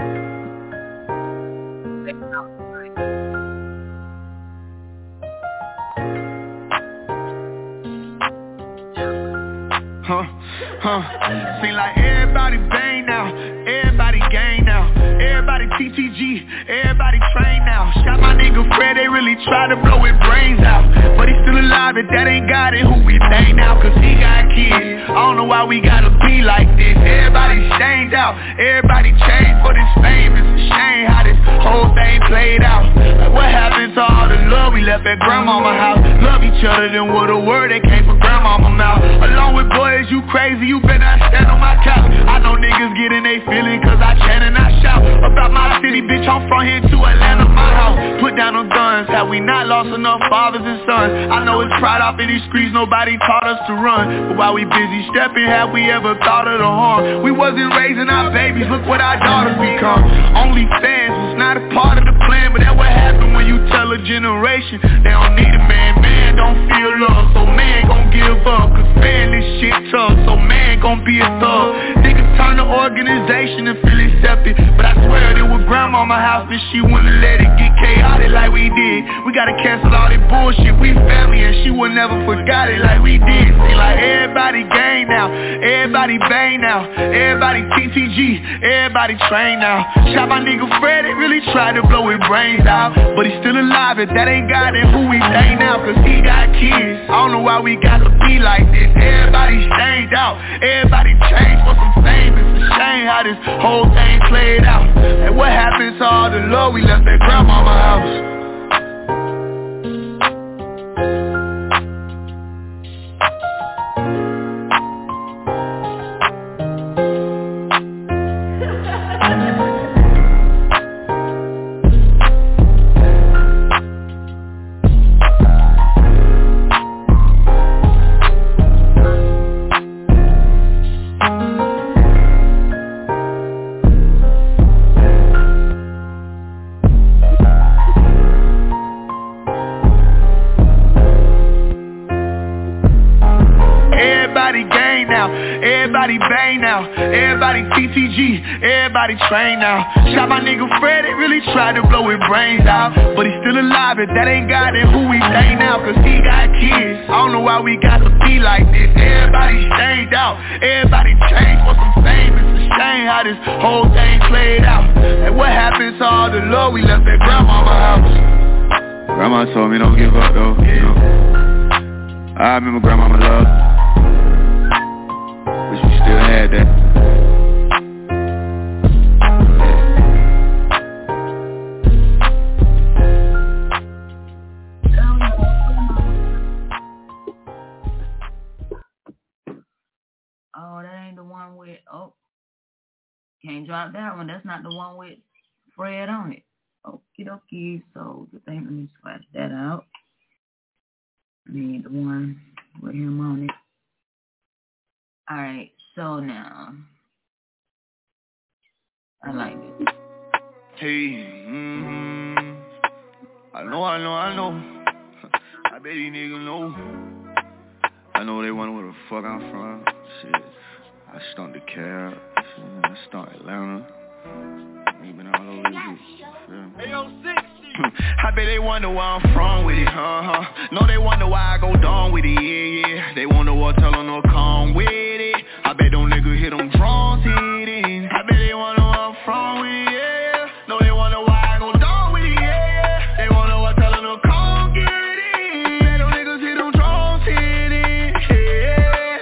Seem like everybody bang now, everybody gang now, everybody TTG, everybody train now. Shot my nigga Fred, they really tried to blow his brains out, but he's still alive, and that ain't God and who we bang now, cause he got kids. I don't know why we gotta be like this. Everybody stained out, everybody changed for this fame. It's a shame how this whole thing played out. Like what happened to all the love we left at grandmama's house? Love each other, then what a word that came from grandmama's mouth. Along with boys, you crazy, you better not stand on my couch. I know niggas get in they feeling cause I chant and I shout about my city, bitch, I'm from here to Atlanta, my house. Put down them guns, have we not lost enough fathers and sons? I know it's pride off in these streets, nobody taught us to run, but while we busy stepping, have we ever thought of the harm? We wasn't raising our babies, look what our daughters become. Only fans was not a part of the plan, but that what happened when you tell a generation they don't need a man. Man don't feel love, so man gon' give up, cause man this shit tough, so man gon' be a thug. Niggas turn the organization and feel accepted, but I swear it was grandmama's house and she wouldn't let it get chaotic like we did. We gotta cancel all that bullshit, we family and she would never forgot it like we did. See like everybody gang now, everybody bang now, everybody TTG, everybody train now. Shot my nigga Fred, they really tried to blow his brains out, but he's still alive and that ain't God and who we bang now, cause he got kids. I don't know why we gotta be like this. Everybody stained out, everybody changed for some fame. It's a shame how this whole thing played out. And what happened to all the love we left at grandmama's house? Everybody bang now, everybody TTG, everybody train now. Shot my nigga Fred, they really tried to blow his brains out, but he's still alive and that ain't God and who we bang now, cause he got kids. I don't know why we gotta be like this. Everybody stained out, everybody changed for some fame. It's a shame how this whole thing played out. And what happened to all the love we left at grandmama's house? Grandma told me don't give up though, you know. I remember grandmama love. Wish we still had that. Can't drop that one. That's not the one with Fred on it. Okie dokie. So the thing, let me scratch that out. I need the one with him on it. All right. So now, I like this. Hey, I know. I bet these niggas know. I know they wonder where the fuck I'm from. Shit, I stunt the cab. I stunt Atlanta. We been all over this bitch. Hey, yo, 60. I bet they wonder where I'm from with it, No, they wonder why I go down with it, yeah. They wonder what tell them no come with it. I bet them niggas hit them drums hitting. I bet they wonder where I'm from with it, yeah. No, they wonder why I go down with it, yeah. They wonder what tell them no come get it. Bet them niggas hit them drums hitting, yeah.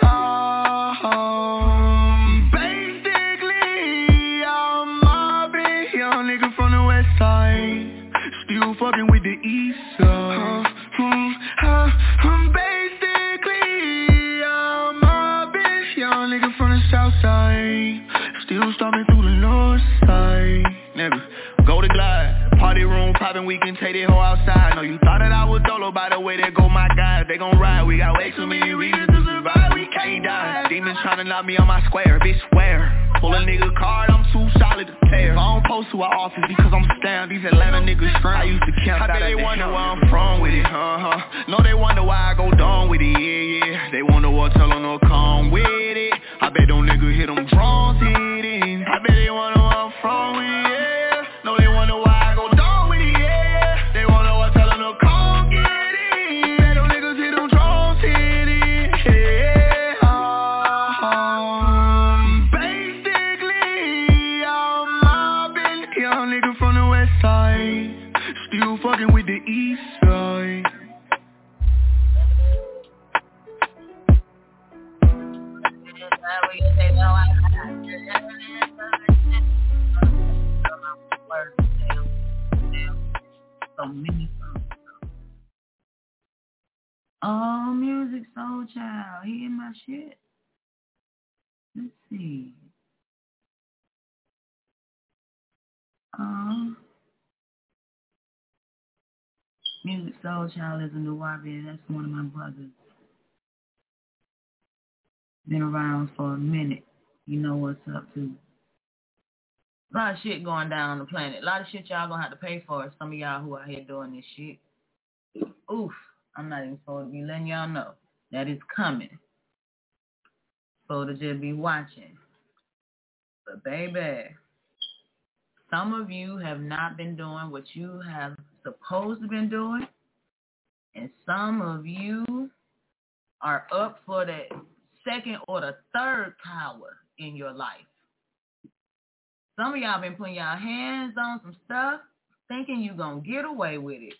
Basically, I'm a big young nigga from the west side. Still fucking with the east side. Basically, I'm a bitch, young nigga from the south side. Still stomping through the north side. Nigga, go to Glide, party room poppin', we can take that hoe outside. Know you thought that I was dolo, by the way, there go my guys. They gon' ride, we got way too many reasons to survive, we can't die. Demons tryna knock me on my square, bitch swear. Pull a nigga card, I'm too solid to tear. I don't post to our office because I'm stamped. These Atlanta niggas strong. I used to camp out. I bet they wonder where I'm from with it, No, they wonder why I go down with it, yeah. They wonder what tell them no come with it. I bet them niggas hit them drums hitting. I bet they wonder where I'm from with it, yeah. No, they wonder why I go down with it, yeah. They wonder what tell them no come get it. Bet them niggas hit them drums hitting, yeah. Young nigga from the west side, still fucking with the east side. So many songs. Oh, Musiq Soulchild, he in my shit. Let's see. Musiq Soulchild is a new YB. That's one of my brothers. Been around for a minute. You know what's up too. A lot of shit going down on the planet. A lot of shit y'all gonna have to pay for. Some of y'all who out here doing this shit. Oof. I'm not even supposed to be letting y'all know that it's coming. Supposed to just be watching. But baby, some of you have not been doing what you have supposed to been doing, and some of you are up for the second or the third power in your life. Some of y'all been putting y'all hands on some stuff, thinking you gonna get away with it.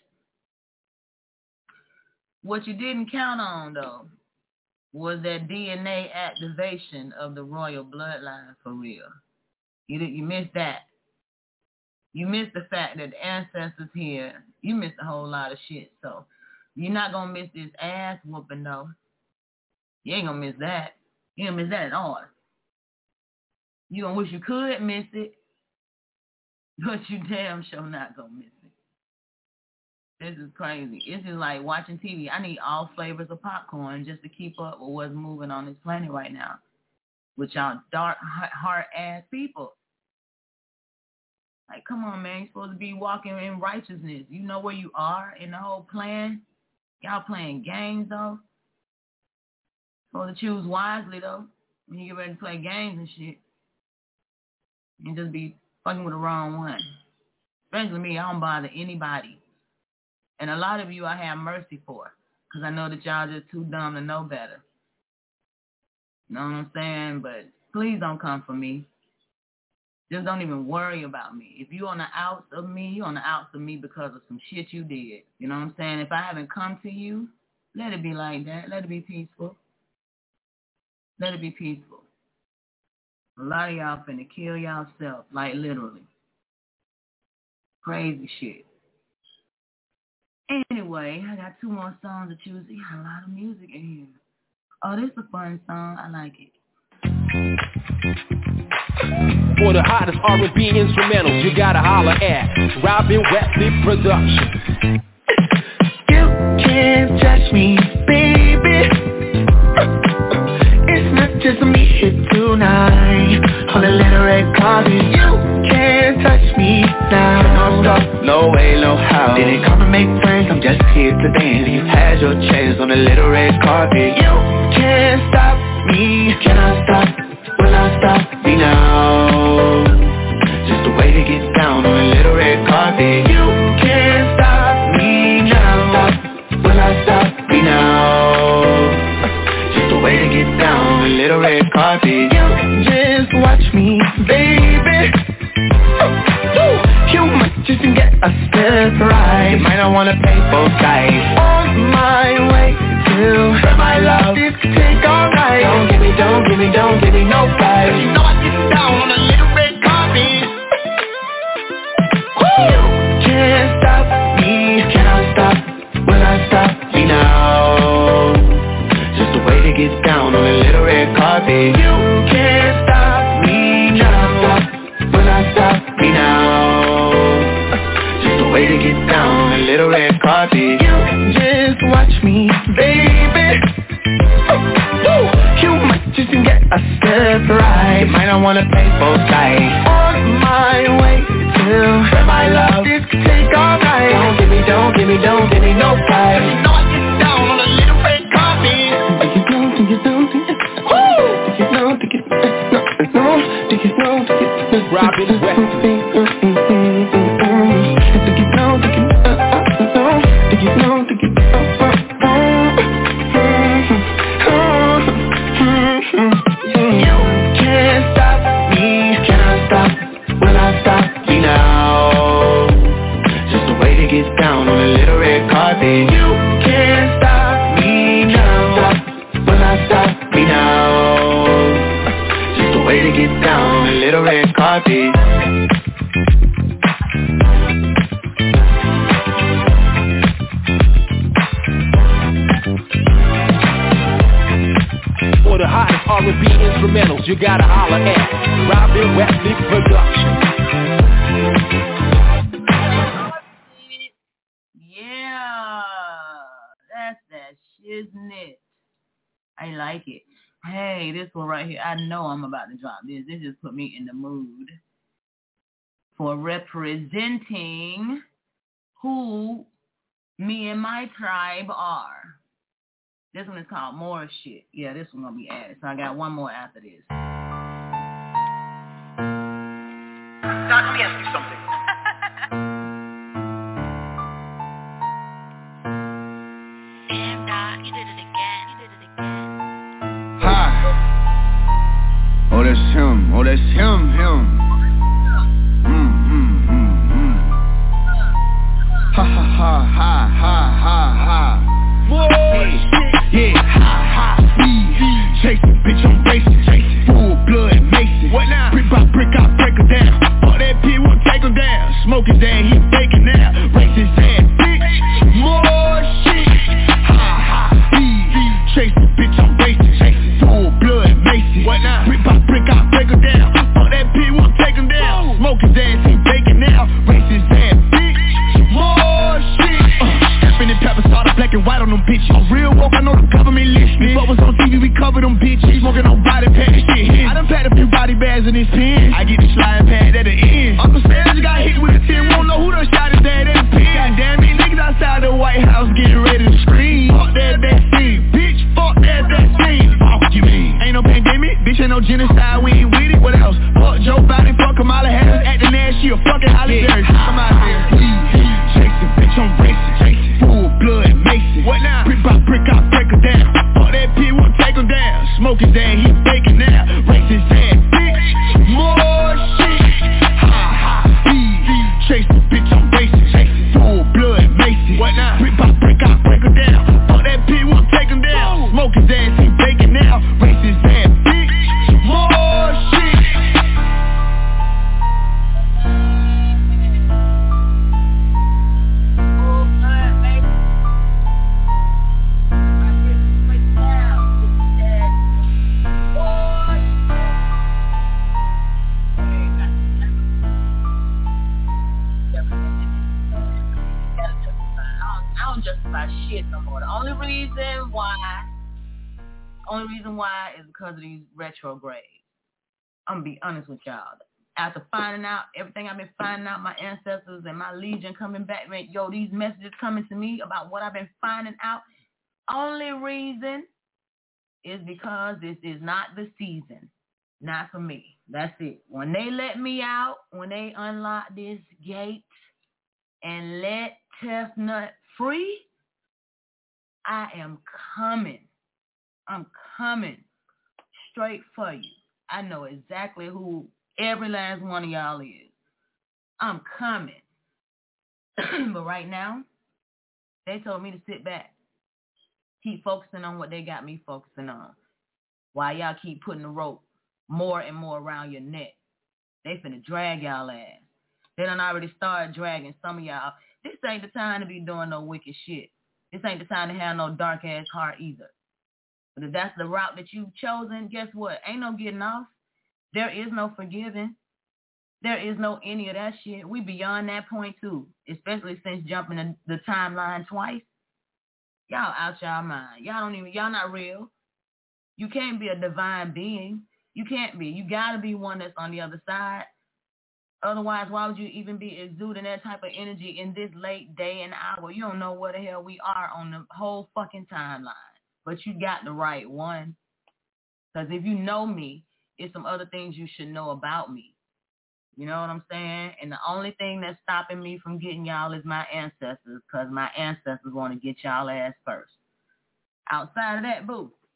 What you didn't count on, though, was that DNA activation of the royal bloodline for real. You missed that. You missed the fact that the ancestors here, you missed a whole lot of shit. So you're not going to miss this ass whooping, though. You ain't going to miss that. You ain't going to miss that at all. You going to wish you could miss it, but you damn sure not going to miss it. This is crazy. It's just like watching TV. I need all flavors of popcorn just to keep up with what's moving on this planet right now with y'all dark, hard-ass people. Like, come on, man. You're supposed to be walking in righteousness. You know where you are in the whole plan. Y'all playing games, though. Supposed to choose wisely, though, when you get ready to play games and shit. And just be fucking with the wrong one. Especially me, I don't bother anybody. And a lot of you I have mercy for, because I know that y'all just too dumb to know better. You know what I'm saying? But please don't come for me. Just don't even worry about me. If you're on the outs of me, you're on the outs of me because of some shit you did. You know what I'm saying? If I haven't come to you, let it be like that. Let it be peaceful. Let it be peaceful. A lot of y'all finna kill y'allself, like literally. Crazy shit. Anyway, I got 2 more songs to choose. We got a lot of music in here. Oh, this is a fun song. I like it. For the hottest R&B instrumentals, you gotta holler at Robin Wesley Production. You can't touch me, baby. It's not just me here tonight on the little red carpet. You can't touch me now. No stop, no way, no how. Didn't come to make friends, I'm just here to dance. You've had your chance on the little red carpet. You can't stop me. Can I stop? Will I stop me now? Just a way to get down on the little red carpet. You can't stop me now. Will I stop me now? Just a way to get down on the little red carpet. You just watch me, baby. You might just get a step right. You might not wanna pay both sides. On my way to where my love, this could take all night. Don't give me no fight. You know I get down on a little red carpet. You can't stop me. Can I stop? Will I stop me now? Just a way to get down on a little red carpet. You can't stop me now. Will I stop me now? Just a way to get down on a little red carpet. You just watch me, baby. You might just get a step right. You might not wanna pay both sides. On my way to where my love, this could take all night. Don't give me no fight. You know I get down on a little red carpet. Robin Wesley. For the hottest R&B instrumentals, you gotta holler at Robin Wesley Production. Yeah, that's that shiznit. I like it. Hey, this one right here, I know I'm about to drop this. This just put me in the mood for representing who me and my tribe are. This one is called More Shit. Yeah, this one gonna be added. So I got one more after this. Doc, let me ask you something. Damn, Doc, you did it again. Hi. Oh, that's him. Oh, that's him. Ha ha ha ha ha ha ha. More shit. Yeah, ha ha. Chasing, bitch, I'm racing. Full blood Mason. What now? Brick by brick, I break her down. All that pit won't take him down. Smoke his ass, he faking now. Racist ass, bitch. More shit. Ha ha. Chasing, bitch, I'm racing. Full blood Mason. What now? Brick by brick, I break her down. All that pit won't take him down. Smoke his ass, he faking now. Racist ass, bitch. More shit. Stepping in pepper, started black and white on them bitches. I'm real woke, I know the government listening. But was on TV, we cover them bitches. Smoking on body pad, shit hit. I done packed a few body bags in this pen. I get the slide pad at the end. Uncle Sam got hit with a 10. Won't know who done shot his dad at the pen. Goddamn it, niggas outside the White House getting ready to scream. Fuck that vaccine, bitch. Fuck that vaccine. Fuck you mean? Ain't no pandemic, bitch. Ain't no genocide. We ain't with it. What else? Fuck Joe Biden. Fuck Kamala Harris. Acting ass, she a fucking Holly Berry. I'm out here. Chasing, bitch. I'm racing. Full blood Mason. What now? Brick by brick, I break her down. All that pit won't take him down. Smoke his ass, he faking now. Racist ass, bitch. More shit. Ha ha. Chasing, bitch, I'm racing. Full blood Mason. What now? Brick by brick, I break her down. All that pit won't take him down. Smoke his ass, he faking now. Racist ass, bitch. More Only reason why is because of these retrogrades. I'm going to be honest with y'all. After finding out everything I've been finding out, my ancestors and my legion coming back, man, yo, these messages coming to me about what I've been finding out, only reason is because this is not the season. Not for me. That's it. When they let me out, when they unlock this gate and let Tefnut free, I am coming. I'm coming straight for you. I know exactly who every last one of y'all is. I'm coming. But right now, they told me to sit back. Keep focusing on what they got me focusing on. While y'all keep putting the rope more and more around your neck. They finna drag y'all ass. They done already started dragging some of y'all. This ain't the time to be doing no wicked shit. This ain't the time to have no dark ass heart either. But if that's the route that you've chosen, guess what? Ain't no getting off. There is no forgiving. There is no any of that shit. We beyond that point too. Especially since jumping the timeline twice. Y'all out y'all mind. Y'all not real. You can't be a divine being. You can't be. You gotta be one that's on the other side. Otherwise, why would you even be exuding that type of energy in this late day and hour? You don't know where the hell we are on the whole fucking timeline. But you got the right one. Because if you know me, it's some other things you should know about me. You know what I'm saying? And the only thing that's stopping me from getting y'all is my ancestors, because my ancestors want to get y'all ass first. Outside of that,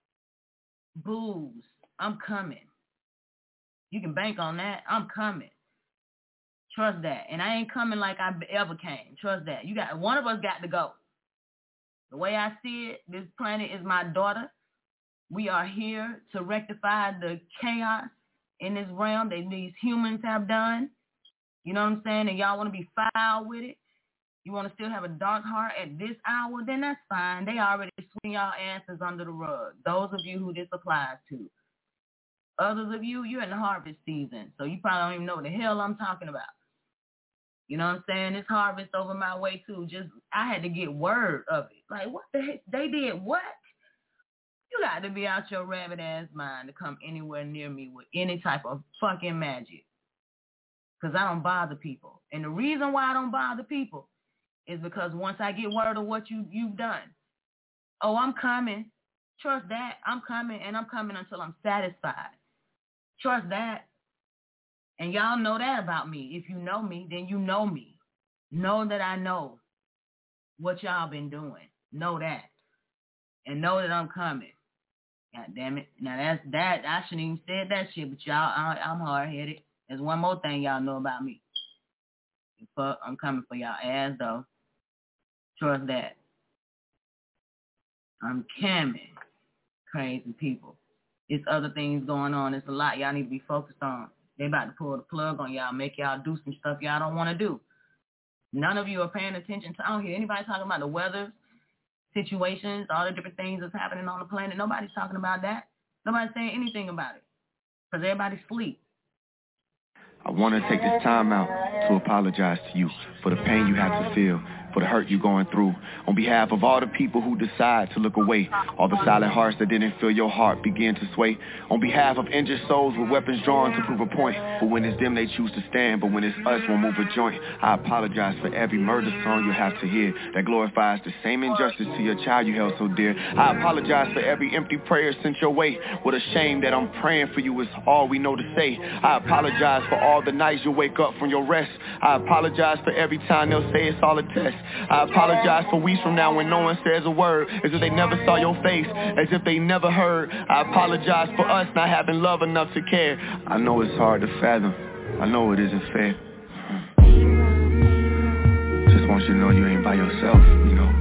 booze, I'm coming. You can bank on that. I'm coming. Trust that. And I ain't coming like I ever came. Trust that. One of us got to go. The way I see it, this planet is my daughter. We are here to rectify the chaos in this realm that these humans have done. You know what I'm saying? And y'all want to be foul with it. You want to still have a dark heart at this hour, then that's fine. They already swing y'all asses under the rug. Those of you who this applies to. Others of you, you're in the harvest season, so you probably don't even know what the hell I'm talking about. You know what I'm saying? It's harvest over my way, too. I had to get word of it. Like, what the heck? They did what? You got to be out your rabbit-ass mind to come anywhere near me with any type of fucking magic. Because I don't bother people. And the reason why I don't bother people is because once I get word of what you've done, oh, I'm coming. Trust that. I'm coming, and I'm coming until I'm satisfied. Trust that. And y'all know that about me. If you know me, then you know me. Know that I know what y'all been doing. Know that. And know that I'm coming. God damn it. Now that's that. I shouldn't even said that shit, but y'all, I'm hard-headed. There's one more thing y'all know about me. Fuck, I'm coming for y'all ass, though. Trust that. I'm coming. Crazy people. It's other things going on. It's a lot y'all need to be focused on. They about to pull the plug on y'all, make y'all do some stuff y'all don't want to do. None of you are paying attention to, I don't hear anybody talking about the weather situations, all the different things that's happening on the planet. Nobody's talking about that. Nobody's saying anything about it because everybody's asleep. I want to take this time out to apologize to you for the pain you have to feel, for the hurt you're going through. On behalf of all the people who decide to look away, all the silent hearts that didn't feel your heart begin to sway. On behalf of injured souls with weapons drawn to prove a point. For when it's them they choose to stand, but when it's us won't move a joint. I apologize for every murder song you have to hear that glorifies the same injustice to your child you held so dear. I apologize for every empty prayer sent your way. What a shame that I'm praying for you is all we know to say. I apologize for all the nights you wake up from your rest. I apologize for every time they'll say it's all a test. I apologize for weeks from now when no one says a word, as if they never saw your face, as if they never heard. I apologize for us not having love enough to care. I know it's hard to fathom. I know it isn't fair. Just want you to know you ain't by yourself, you know.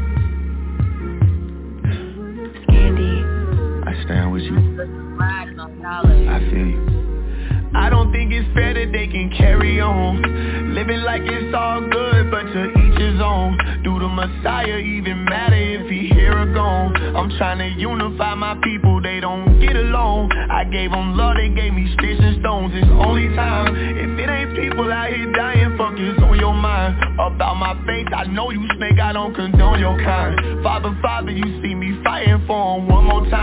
Andy, I stand with you. I feel you. I don't think it's fair that they can carry on living like it's all good, but to each his own. Do the Messiah even matter if he here or gone? I'm trying to unify my people, they don't get along. I gave them love, they gave me sticks and stones. It's only time. If it ain't people out here dying, focus on your mind. About my faith, I know you snake, I don't condone your kind. Father, you see me fighting for him one more time.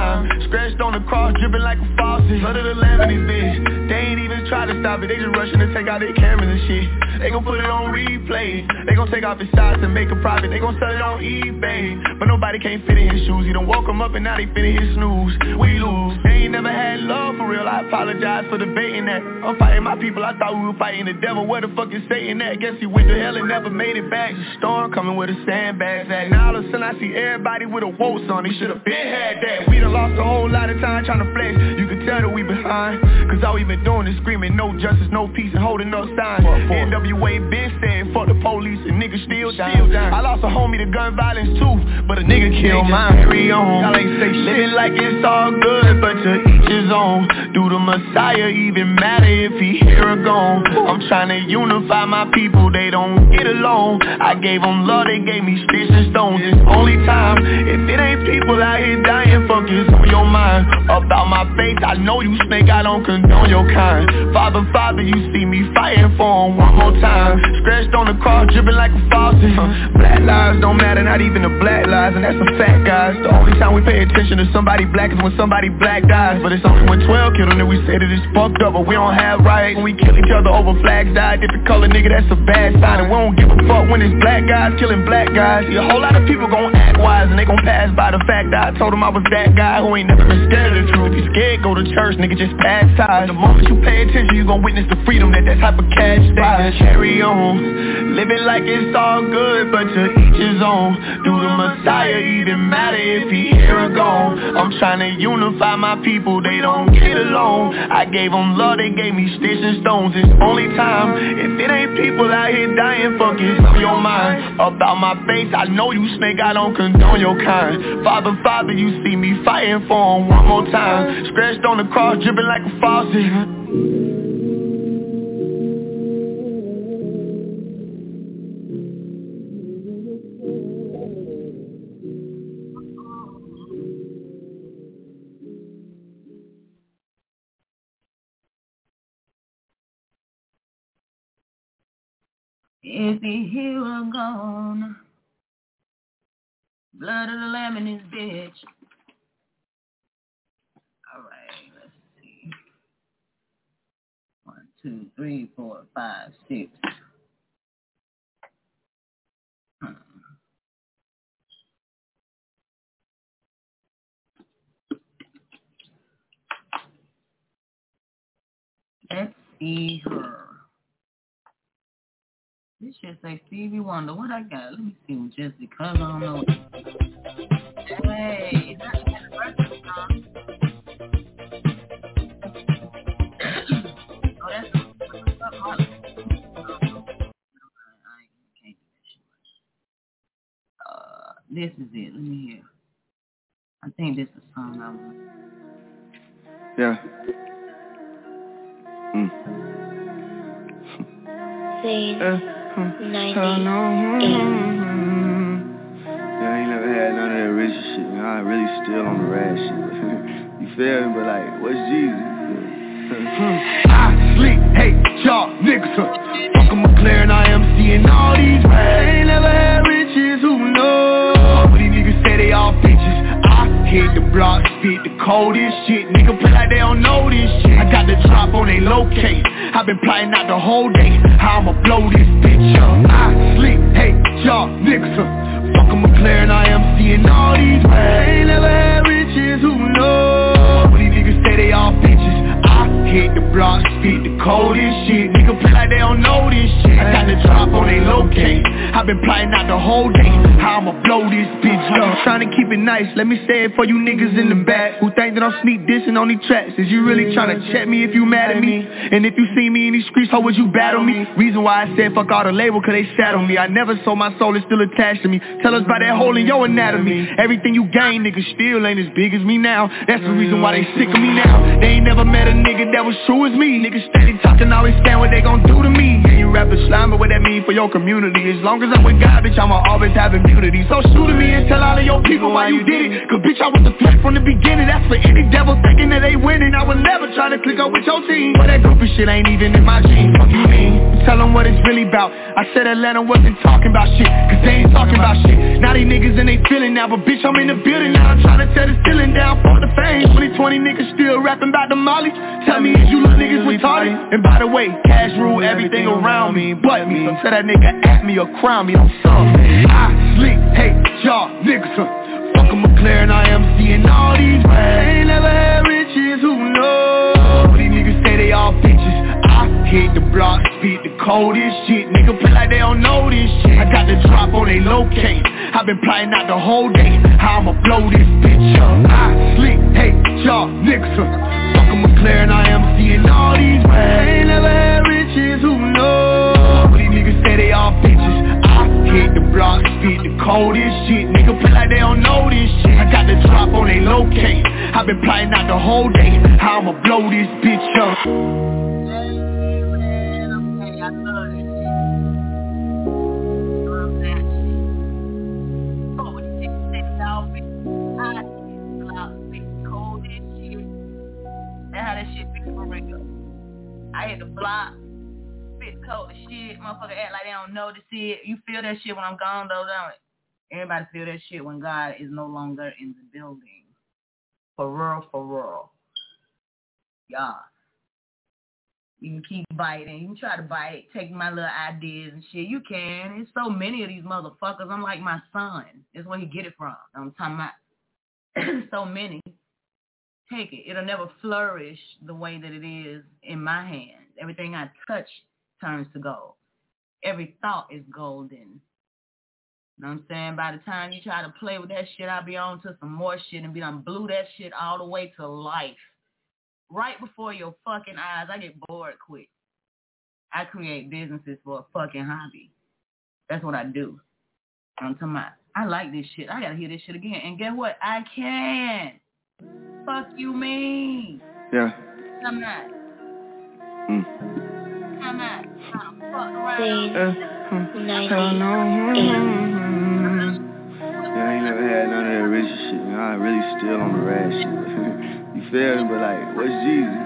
Scratched on the cross, dripping like a faucet. Blood of the lamb in his bitch. They ain't even try to stop it, they just rushing to take out their cameras and shit. They gon' put it on replay. They gon' take off his sides and make a profit. They gon' sell it on eBay. But nobody can't fit in his shoes. He done woke him up and now they finna his snooze. We lose. They ain't never had love for real. I apologize for debating that. I'm fighting my people, I thought we were fighting the devil. Where the fuck is Satan at? Guess he went to hell and never made it back. Storm coming with a sandbags at. Now all of a sudden I see everybody with a waltz on. They should've been had that. We done lost a whole lot of time trying to flex. You can tell that we behind. Cause all we been doing is screaming no justice, no peace, and holding up signs. NWA been said, fuck the police, and niggas still dying. I lost a homie to gun violence too, but a nigga killed mine. Carry on. Y'all ain't say living like it's all good, but to each his own. Do the Messiah even matter if he here or gone? I'm trying to unify my people, they don't get along. I gave them love, they gave me sticks and stones. It's only time. If it ain't people out here dying, focus on your mind. About my faith, I know you snake, I don't condone your kind. Father, Father, you see me fighting for him one more time. Scratched on the cross, dripping like a faucet. Black lives don't matter, not even the black lives, and that's a fact, guys. The only time we pay attention to somebody black is when somebody black dies. But it's only when 12 killed them that we say that it's fucked up, but we don't have rights. When we kill each other over flags, die different color, nigga, that's a bad sign. And we don't give a fuck when it's black guys killing black guys. See, a whole lot of people gon' act wise, and they gon' pass by the fact that I told them I was that guy who ain't never been scared of the truth. If you scared, go to church, nigga, just pass ties. The moment you pay attention, you gon' witness the freedom that type of cash buys. Carry on, living like it's all good, but to each his own. Do the Messiah even matter if he here or gone? I'm trying to unify my people, they don't get along. I gave them love, they gave me sticks and stones. It's only time. If it ain't people out here dying, focus on your mind. About my faith, I know you snake, I don't condone your kind. Father, Father, you see me fighting for him one more time. Scratched on the cross, dripping like a faucet. Is he here or gone? Blood of the lamb in his bitch. All right, let's see. 1, 2, 3, 4, 5, 6. Let's see her. This shit say Stevie Wonder. What I got? Let me see what just because I don't know. Hey, that's the anniversary song. Oh, that's I can't do that shit. This is it. Let me hear. I think this is the song I want. Yeah. Say 98. Yeah, I ain't never had none of that rich shit, man. I really still on the rad shit. You feel me? But like, what's Jesus? I sleep, hey, y'all niggas, fuck a McLaren, I am seeing all these rags. I ain't never had riches, who knows? But these niggas say they all bitches. I hit the block, spit the coldest shit. Nigga play like they don't know this shit. I got the drop on they locate. I've been plotting out the whole day how I'ma blow this bitch up. I sleep, hey, y'all niggas, fuck a McLaren, I am seeing all these rags. I ain't never had riches, who knows? But these niggas say they all bitches. Hit the block, spit the coldest shit. Nigga play like they don't know this shit. I got the drop on they locate. I've been plotting out the whole day how I'ma blow this bitch up. Trying to keep it nice, let me say it for you niggas in the back who think that I'm sneak dissing on these tracks. Is you really trying to check me if you mad at me? And if you see me in these streets, how would you battle me? Reason why I said fuck all the label, cause they sat on me. I never sold my soul, it's still attached to me. Tell us about that hole in your anatomy. Everything you gain, niggas still ain't as big as me now. That's the reason why they sick of me now. They ain't never met a nigga that was true as me. Niggas steady talking, always stand what they gon' do to me. Yeah, you rappers slime, but what that mean for your community? As long as I'm with God, bitch, I'ma always have immunity. So shoot at me and tell all of your people why you did it. Cause bitch, I was the threat from the beginning. That's for any devil thinking that they winning. I would never try to click up with your team. But that goofy shit ain't even in my genes. Fuck you mean? Tell them what it's really about. I said Atlanta wasn't talking about shit, cause they ain't talking about shit. Now they niggas and they feeling now, but bitch, I'm in the building now. I'm trying to tear the ceiling down for the fame. 20 niggas still rapping about the molly. Tell me is you little niggas retarded? And by the way, cash rule everything around me but me. So tell that nigga at me or crown me on something. I sleep, hey, y'all niggas, fuck a McLaren, I am seeing all these ways. Ain't never had riches, who knows? These niggas say they all bitches. I hit the block, spit the coldest shit. Nigga play like they don't know this shit. I got the drop on they locate. I've been plotting out the whole day how I'ma blow this bitch up. I sleep, hey, y'all niggas, fuck a McLaren, I am seeing all these ways. Ain't never had riches, who knows? These niggas say they all bitches. Hit the block, spit the coldest shit. Nigga play like they don't know this shit. I got the drop on they locate. I've been plotting out the whole day how I'ma blow this bitch up. Okay, I love this shit. Oh, when you take out, I block, spit the coldest shit. That's how that shit be for real. I hit the block. Cold as shit, motherfucker act like they don't know this shit. You feel that shit when I'm gone though, don't it? Everybody feel that shit when God is no longer in the building. For real. Yeah. You can keep biting. You can try to bite, take my little ideas and shit. You can. There's so many of these motherfuckers. I'm like my son. That's where he get it from. I'm talking about so many. Take it. It'll never flourish the way that it is in my hands. Everything I touch turns to gold. Every thought is golden. You know what I'm saying? By the time you try to play with that shit, I'll be on to some more shit and be done blew that shit all the way to life. Right before your fucking eyes, I get bored quick. I create businesses for a fucking hobby. That's what I do. I'm talking about, I like this shit. I gotta hear this shit again. And guess what? I can. Fuck you mean? Yeah. I'm not. I'm not. Fuck around. I ain't never had none of that rich shit. I really still on the rad shit. You feel me? But like, what's Jesus?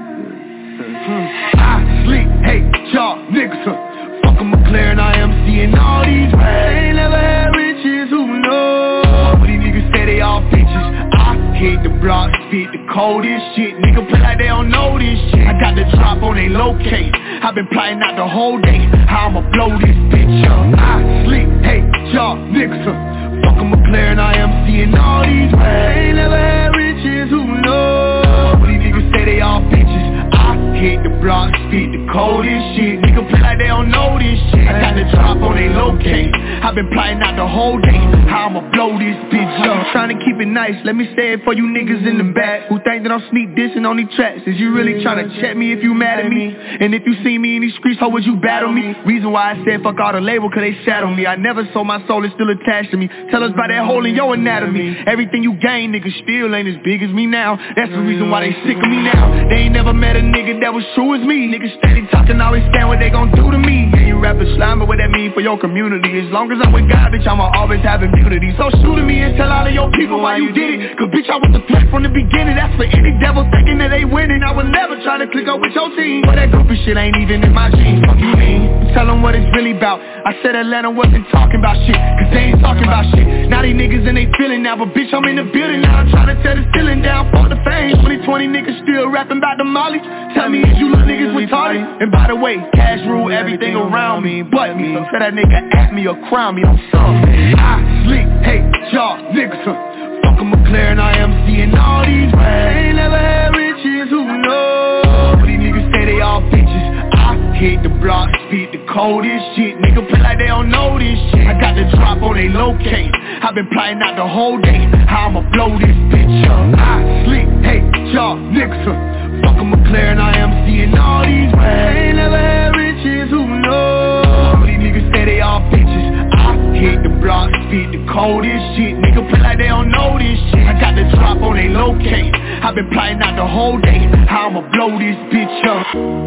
I sleep, hey, y'all niggas, fuck a McLaren, I am seeing all these ways. Ain't never had riches, who knows? But these niggas say they all bitches. I hit the block, spit the coldest shit. Nigga play like they don't know this shit. I got the drop on they locate. I've been plotting out the whole day how I'ma blow this bitch up. I sleep, hey, y'all niggas, fuck a McLaren, I am seeing all these ways. Ain't never had riches, who knows? But these niggas say they all bitches. Hit the block, spit the coldest shit. Nigga play like they don't know this shit. I got the drop on they locate. I've been plotting out the whole day how I'ma blow this bitch up. I'm trying to keep it nice, let me say it for you niggas in the back who think that I'm sneak dissing on these tracks. Is you really trying to check me if you mad at me? And if you see me in these streets, how would you battle me? Reason why I said fuck all the label, cause they sat on me. I never sold my soul, it's still attached to me. Tell us about that hole in your anatomy. Everything you gain, niggas still ain't as big as me now. That's the reason why they sick of me now. They ain't never met a nigga that was true as me. Niggas steady talking, always stand what they gon' do to me. Yeah, you rappers slime, but what that mean for your community? As long as I'm with God, bitch, I'ma always have immunity. So shoot at me and tell all of your people why you did it. Cause bitch, I was the threat from the beginning. That's for any devil thinking that they winning. I would never try to click up with your team, but that goofy shit ain't even in my genes. Fuck you mean? Tell them what it's really about. I said Atlanta wasn't talking about shit, cause they ain't talking about shit. Now these niggas and they feeling now, but bitch, I'm in the building now. I'm trying to tear the ceiling down for the fame. 2020 niggas still rapping about the molly. Tell me is you little niggas retarded? And by the way, cash rule everything around me but me. So tell that nigga at me or crown me on something. I sleep, hey, y'all niggas, fuck a McLaren, I am seeing all these ways. Ain't never had riches, who knows? These niggas say they all bitches. I hit the block, spit the coldest shit. Nigga play like they don't know this shit. I got the drop on they locate. I've been plotting out the whole day how I'ma blow this bitch up. I sleep, hey, y'all niggas, fuck a McLaren, I am seeing all these ways. Ain't never had riches, who knows? These niggas say they all bitches. I hit the block, spit the coldest shit. Nigga play like they don't know this shit. I got the drop on they locate. I've been plotting out the whole day how I'ma blow this bitch up.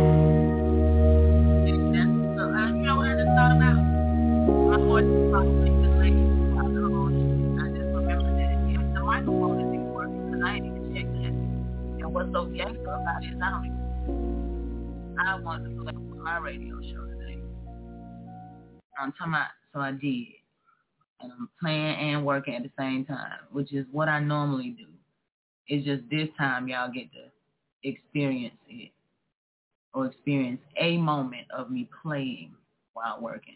You know what I just thought about? My voice is probably delayed. I just remembered that the microphone isn't working because I ain't even checked that. And what's so gangster about it is I wanted to play my radio show today. I'm talking about, so I did. And I'm playing and working at the same time, which is what I normally do. It's just this time y'all get to experience it, or experience a moment of me playing while working.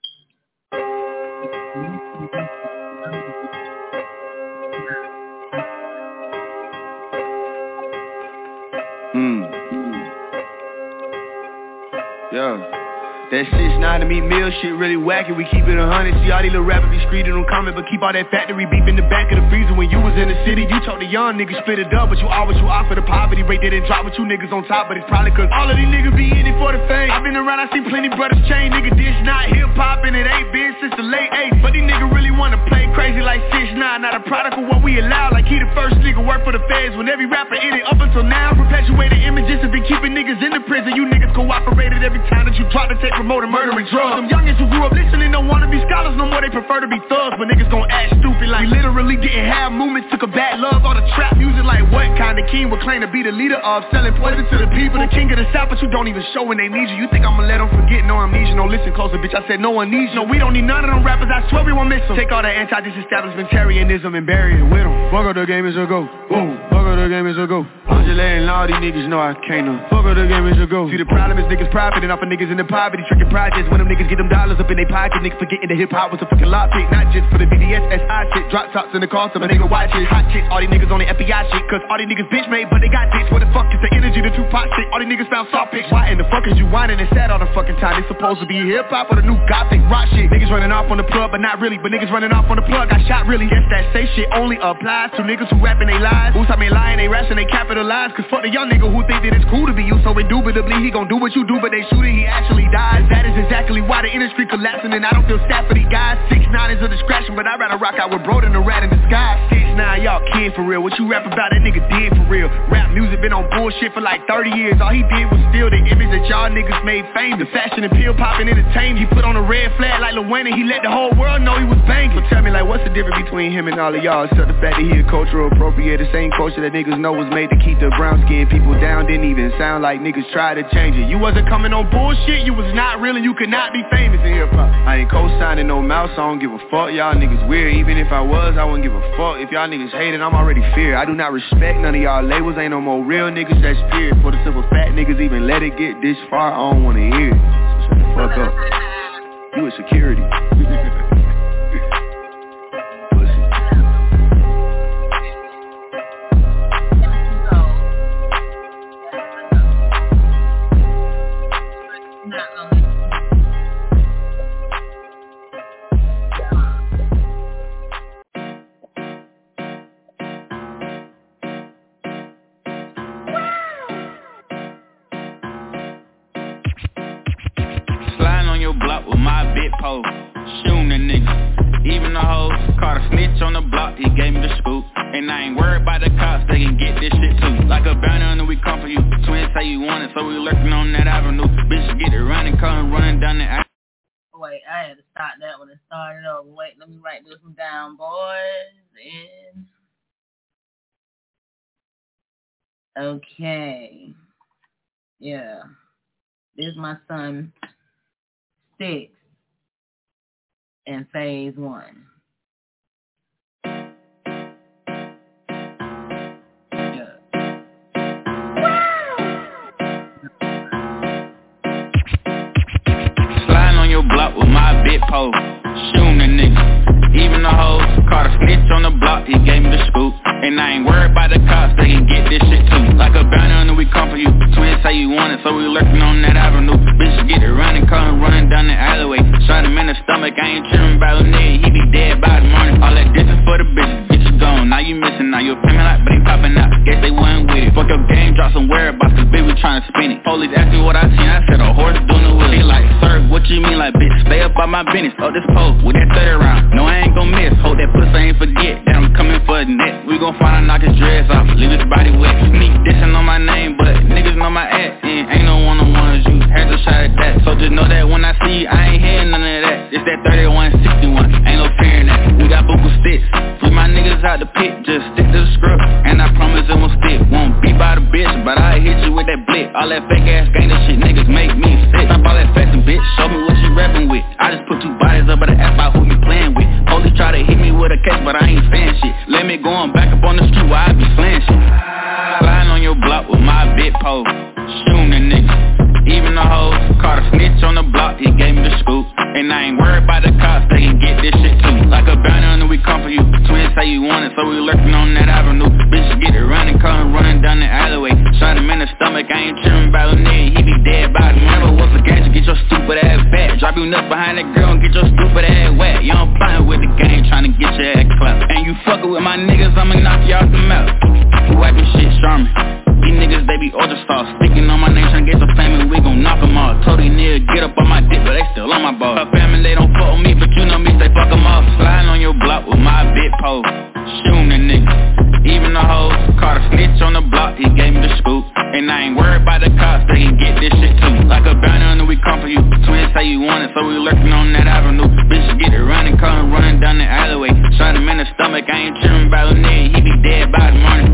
Yeah. That 6ix9ine to me meal shit really wacky. We keep it 100. See all these little rappers be streeting on comment, but keep all that factory beef in the back of the freezer. When you was in the city, you told the young niggas split it up, but you always offer the poverty rate. They didn't drop with you niggas on top, but it's probably cause all of these niggas be in it for the fame. I've been around, I seen plenty brothers change. Nigga, this not hip hop and it ain't been since the late 80s. But these niggas really wanna play crazy like 6ix9ine. Not a product of what we allow. Like he the first nigga work for the feds when every rapper in it up until now. Perpetuated images have been keeping niggas in the prison. You niggas cooperated every time that you tried to take promoting murder and drugs. Them youngins who grew up listening don't wanna be scholars no more. They prefer to be thugs, but niggas gon' act stupid like we literally didn't have movements. Took a bad love, all the trap music. Like what kind of king would claim to be the leader of selling poison to the people? The king of the south, but you don't even show when they need you. You think I'ma let them forget? No amnesia, no listen closer, bitch. I said no one needs you. No, we don't need none of them rappers. I swear we won't miss them. Take all that anti-disestablishmentarianism and bury it with them. Fuck up the game is a go. Whoa, fuck up the game is a go. I'm just letting all these niggas know I can't know. Fuck up the game is a go. See the problem is niggas profiting off of niggas in the poverty, tricking projects. When them niggas get them dollars up in their pocket, niggas forgetting that hip hop was a fucking lockpick. Not just for the BDSSI shit, drop tops in the car, so a nigga watch it. Hot chicks, all these niggas on the FBI shit, cause all these niggas bitch made, but they got dicks. Where the fuck is the energy, the Tupac shit? All these niggas found soft pics. Why in the fuck is you whining and sad all the fucking time? It's supposed to be hip hop or the new gothic rock shit. Niggas running off on the plug, but not really. But niggas running off on the plug, got shot really. Guess that say shit only applies to niggas who rapping they lies. Who's I mean lying, they rash and they capitalize. Cause fuck the young nigga who think that it's cool to be you. So indubitably he gon' do what you do, but they shoot it, he actually dies. That is exactly why the industry collapsing, and I don't feel sad for these guys. 6ix9ine is a distraction, but I'd rather rock out with bro than a rat in disguise. 6ix9ine, y'all kid for real. What you rap about, that nigga did for real. Rap music been on bullshit for like 30 years. All he did was steal the image that y'all niggas made famous. The fashion and pill popping entertainment. He put on a red flag like Lil Wayne and he let the whole world know he was banging. But tell me, like, what's the difference between him and all of y'all? Except the fact that he a cultural appropriator. Same culture that niggas know was made to keep the brown skinned people down. Didn't even sound like niggas tried to change it. You wasn't coming on bullshit, you was not real, and you could not be famous in hip hop. I ain't co-signing no mouse, I don't give a fuck. Y'all niggas weird, even if I was, I wouldn't give a fuck. If y'all niggas hated, I'm already feared. I do not respect none of y'all labels, ain't no more real niggas that's feared. For the simple fact niggas even let it get this far, I don't wanna hear it. So shut the fuck up. You a security. Block with my big pole, shooting a nigga. Even the hoes caught a snitch on the block, he gave me the scoop. And I ain't worried about the cops, they can get this shit too. Like a banner and we come for you. Twins say you want it, so we lurking on that avenue. Bitch get it running, come running down the avenue. Wait, I had to stop that when it started over. Wait, let me write this one down, boys. And okay. Yeah. This is my son 6 in phase 1. Sliding on your block with my big pole, shooting a nigga. Even the hoes caught a snitch on the block, he gave me the scoop. And I ain't worried about the cops, they can get this shit too. Like a banner and we come for you. Twins say you want it, so we lurking on that avenue. Bitch get it running, come running down the alleyway. Shot him in the stomach, I ain't tripping about a nigga, he be dead by the morning. All that distance for the bitches, get you gone. Now you missing, now you a payment like, but they popping out. Guess they wasn't with it. Fuck your game, drop some whereabouts, cause bitch we tryna spin it. Police asked me what I seen, I said a horse doing the wheel. They like, sir, what you mean like, bitch? Stay up by my business, oh this pole with that 30 round. No, I ain't gon' miss, hope that pussy ain't forget that I'm coming for the net. We gon' find out, knock his dreads off, leave his body wet. Sneak dissing on my name, but niggas know my ass. And ain't no one-on-ones, you had to shot at that. So just know that when I see you, I ain't hearing none of that. It's that 3161, ain't no fearing that. We got buku sticks, free my niggas out the pit, just stick to the script. And I promise it won't stick, won't be by the bitch, but I hit you with that blick. All that fake ass gangster shit, niggas make me sick. Stop all that flexing, bitch, show me what you rapping with. I just put 2 bodies up, but I ask about who you playing with. Police try to hit me with a case, but I ain't saying shit. Let me go on back up on the street while I be slaying shit. big pole, shooting the niggas. Even the hoes, caught a snitch on the block, he gave me the scoop. And I ain't worried about the cops, they can get this shit too. Like a bounty hunter, we come for you. Twins say you want it, so we lurking on that avenue. Bitches get it running, come running down the alleyway. Shot him in the stomach, I ain't tripping about a nigga, he be dead by the never was a gadget, get your stupid ass back. Drop you nuts behind that girl and get your stupid ass wet. You don't playing with the game, trying to get your ass clapped. And you fucking with my niggas, I'ma knock you out the mouth. You wiping shit, Sherman. These niggas, they be ultra stars. Speaking on my name, tryna get some fame and we gon' knock them off. Told these niggas, get up on my dick, but they still on my ball. Her family, they don't fuck with me, but you know me, say fuck them off. Sliding on your block with my big pole, shooting the niggas. Even the hoes, caught a snitch on the block, he gave me the scoop. And I ain't worried about the cops, they can get this shit too. Like a bounty hunter, we come for you. Twins say you want it, so we lurking on that avenue. Bitches get it running, come running down the alleyway. Shot him in the stomach, I ain't tripping about a nigga, he be dead by the morning.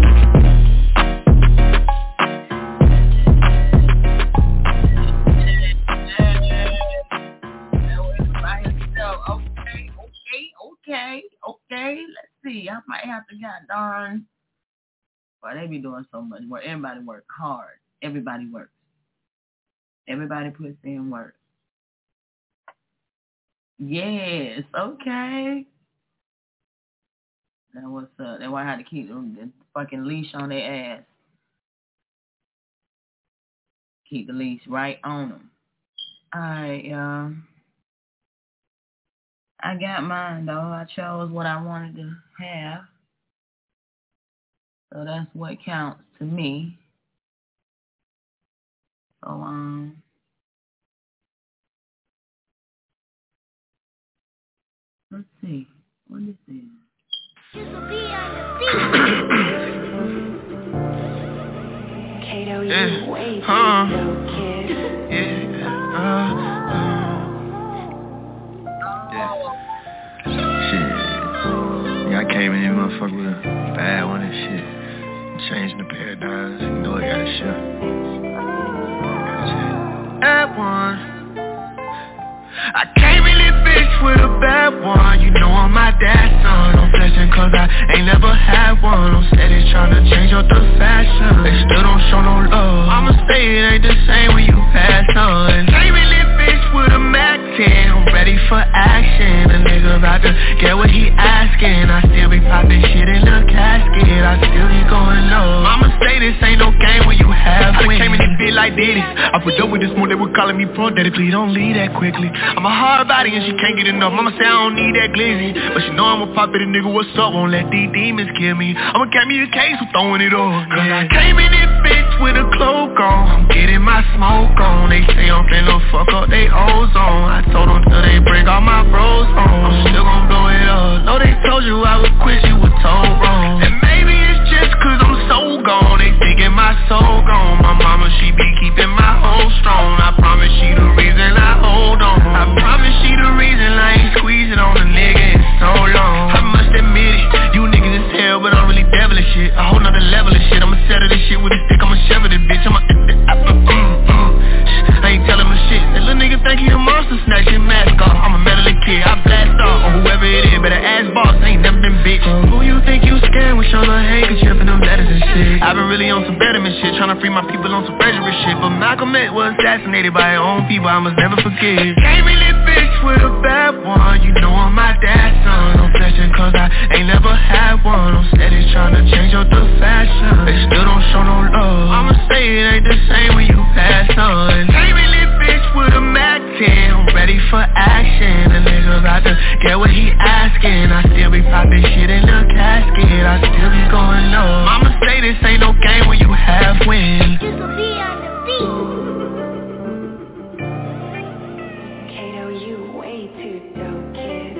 Okay, let's see. I might have to darn. Well, they be doing so much work. Everybody work hard. Everybody works. Everybody puts in work. Yes, okay. That's what's up. That's why I had to keep the fucking leash on their ass. Keep the leash right on them. Alright, y'all. I got mine, though. I chose what I wanted to have. So that's what counts to me. So, let's see. What is this? Kato, you way too slow, kid. I came in here, motherfucker, with a bad one and shit. Changing the paradigms, you know I gotta shift. Bad one. I came in this bitch with a bad one. You know I'm my dad's son. I'm flexing cause I ain't never had one. I'm steady tryna change up the fashion. They still don't show no love. I'ma say it ain't the same when you pass on. Came in this bitch with a Mac 10. I'm ready for action. A nigga about to get what he asking. I still be popping shit in the casket. I still be going low. I'ma say this ain't no game when you have wins. I came in this bitch like Diddy. I put up with this more, they were calling me pro daddy. Please don't leave that quickly. I'm a hard body and she can't get enough. Mama say I don't need that glizzy, but she know I'm a pop it, a nigga, what's up? Won't let these demons kill me. I'ma get me a case for throwing it off. Cause I came in this bitch with a cloak on. I'm getting my smoke on. They say I'm finna fuck up they ozone. I told them till they bring all my bros home. I'm still gon' blow it up. No, they told you I was quit, you were told wrong. And maybe it's just cause I'm so gone. They thinking my soul gone. My mama, she be keeping my hold strong. I promise she the reason I hold on. I promise she the reason I ain't squeezing on a nigga in so long. I must admit it, you niggas is hell, but I'm really devilish shit. A whole nother level of shit. I'ma settle this shit with a stick, I'ma shove it, bitch. I ain't telling him shit. That little nigga think he a monster, snatch his mask off. I'm a meddling kid, I blast off on whoever it is, better ass boss, I ain't never been bitch. Who you think you scared with your little handkerchief and them letters and shit? I've been really on some betterment shit, tryna free my people on some treasury shit. But Malcolm X was assassinated by his own people, I must never forget. Came in this bitch with a bad one. You know I'm my dad's son. I'm flexing cause I ain't never had one. I'm steady tryna change up the fashion. They still don't show no love. I'ma say it ain't the same when you pass on. Came in this bitch with a Mac 10. I'm ready for action. A nigga about to get what he asking. I still be popping shit in the casket. I still be going low. Mama say this ain't no game when you have wins. You could be on the beat. Kato, you way too dope, kid.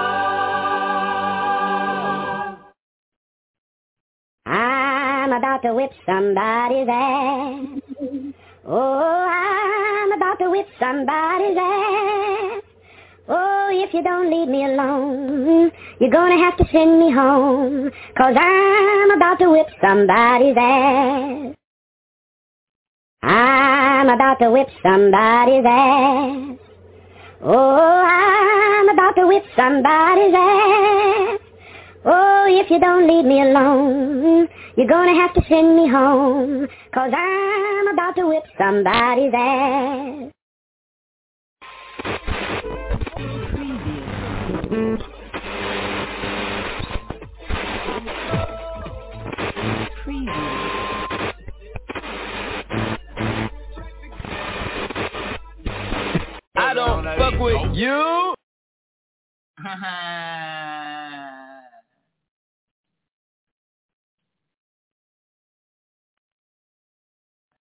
I'm about to whip somebody's ass. Oh, I'm about to whip somebody's ass. Oh, if you don't leave me alone, you're gonna have to send me home, 'cause I'm about to whip somebody's ass. I'm about to whip somebody's ass. Oh, I'm about to whip somebody's ass. Oh, if you don't leave me alone, you're gonna have to send me home, 'cause I'm about to whip somebody's ass. I don't fuck with you.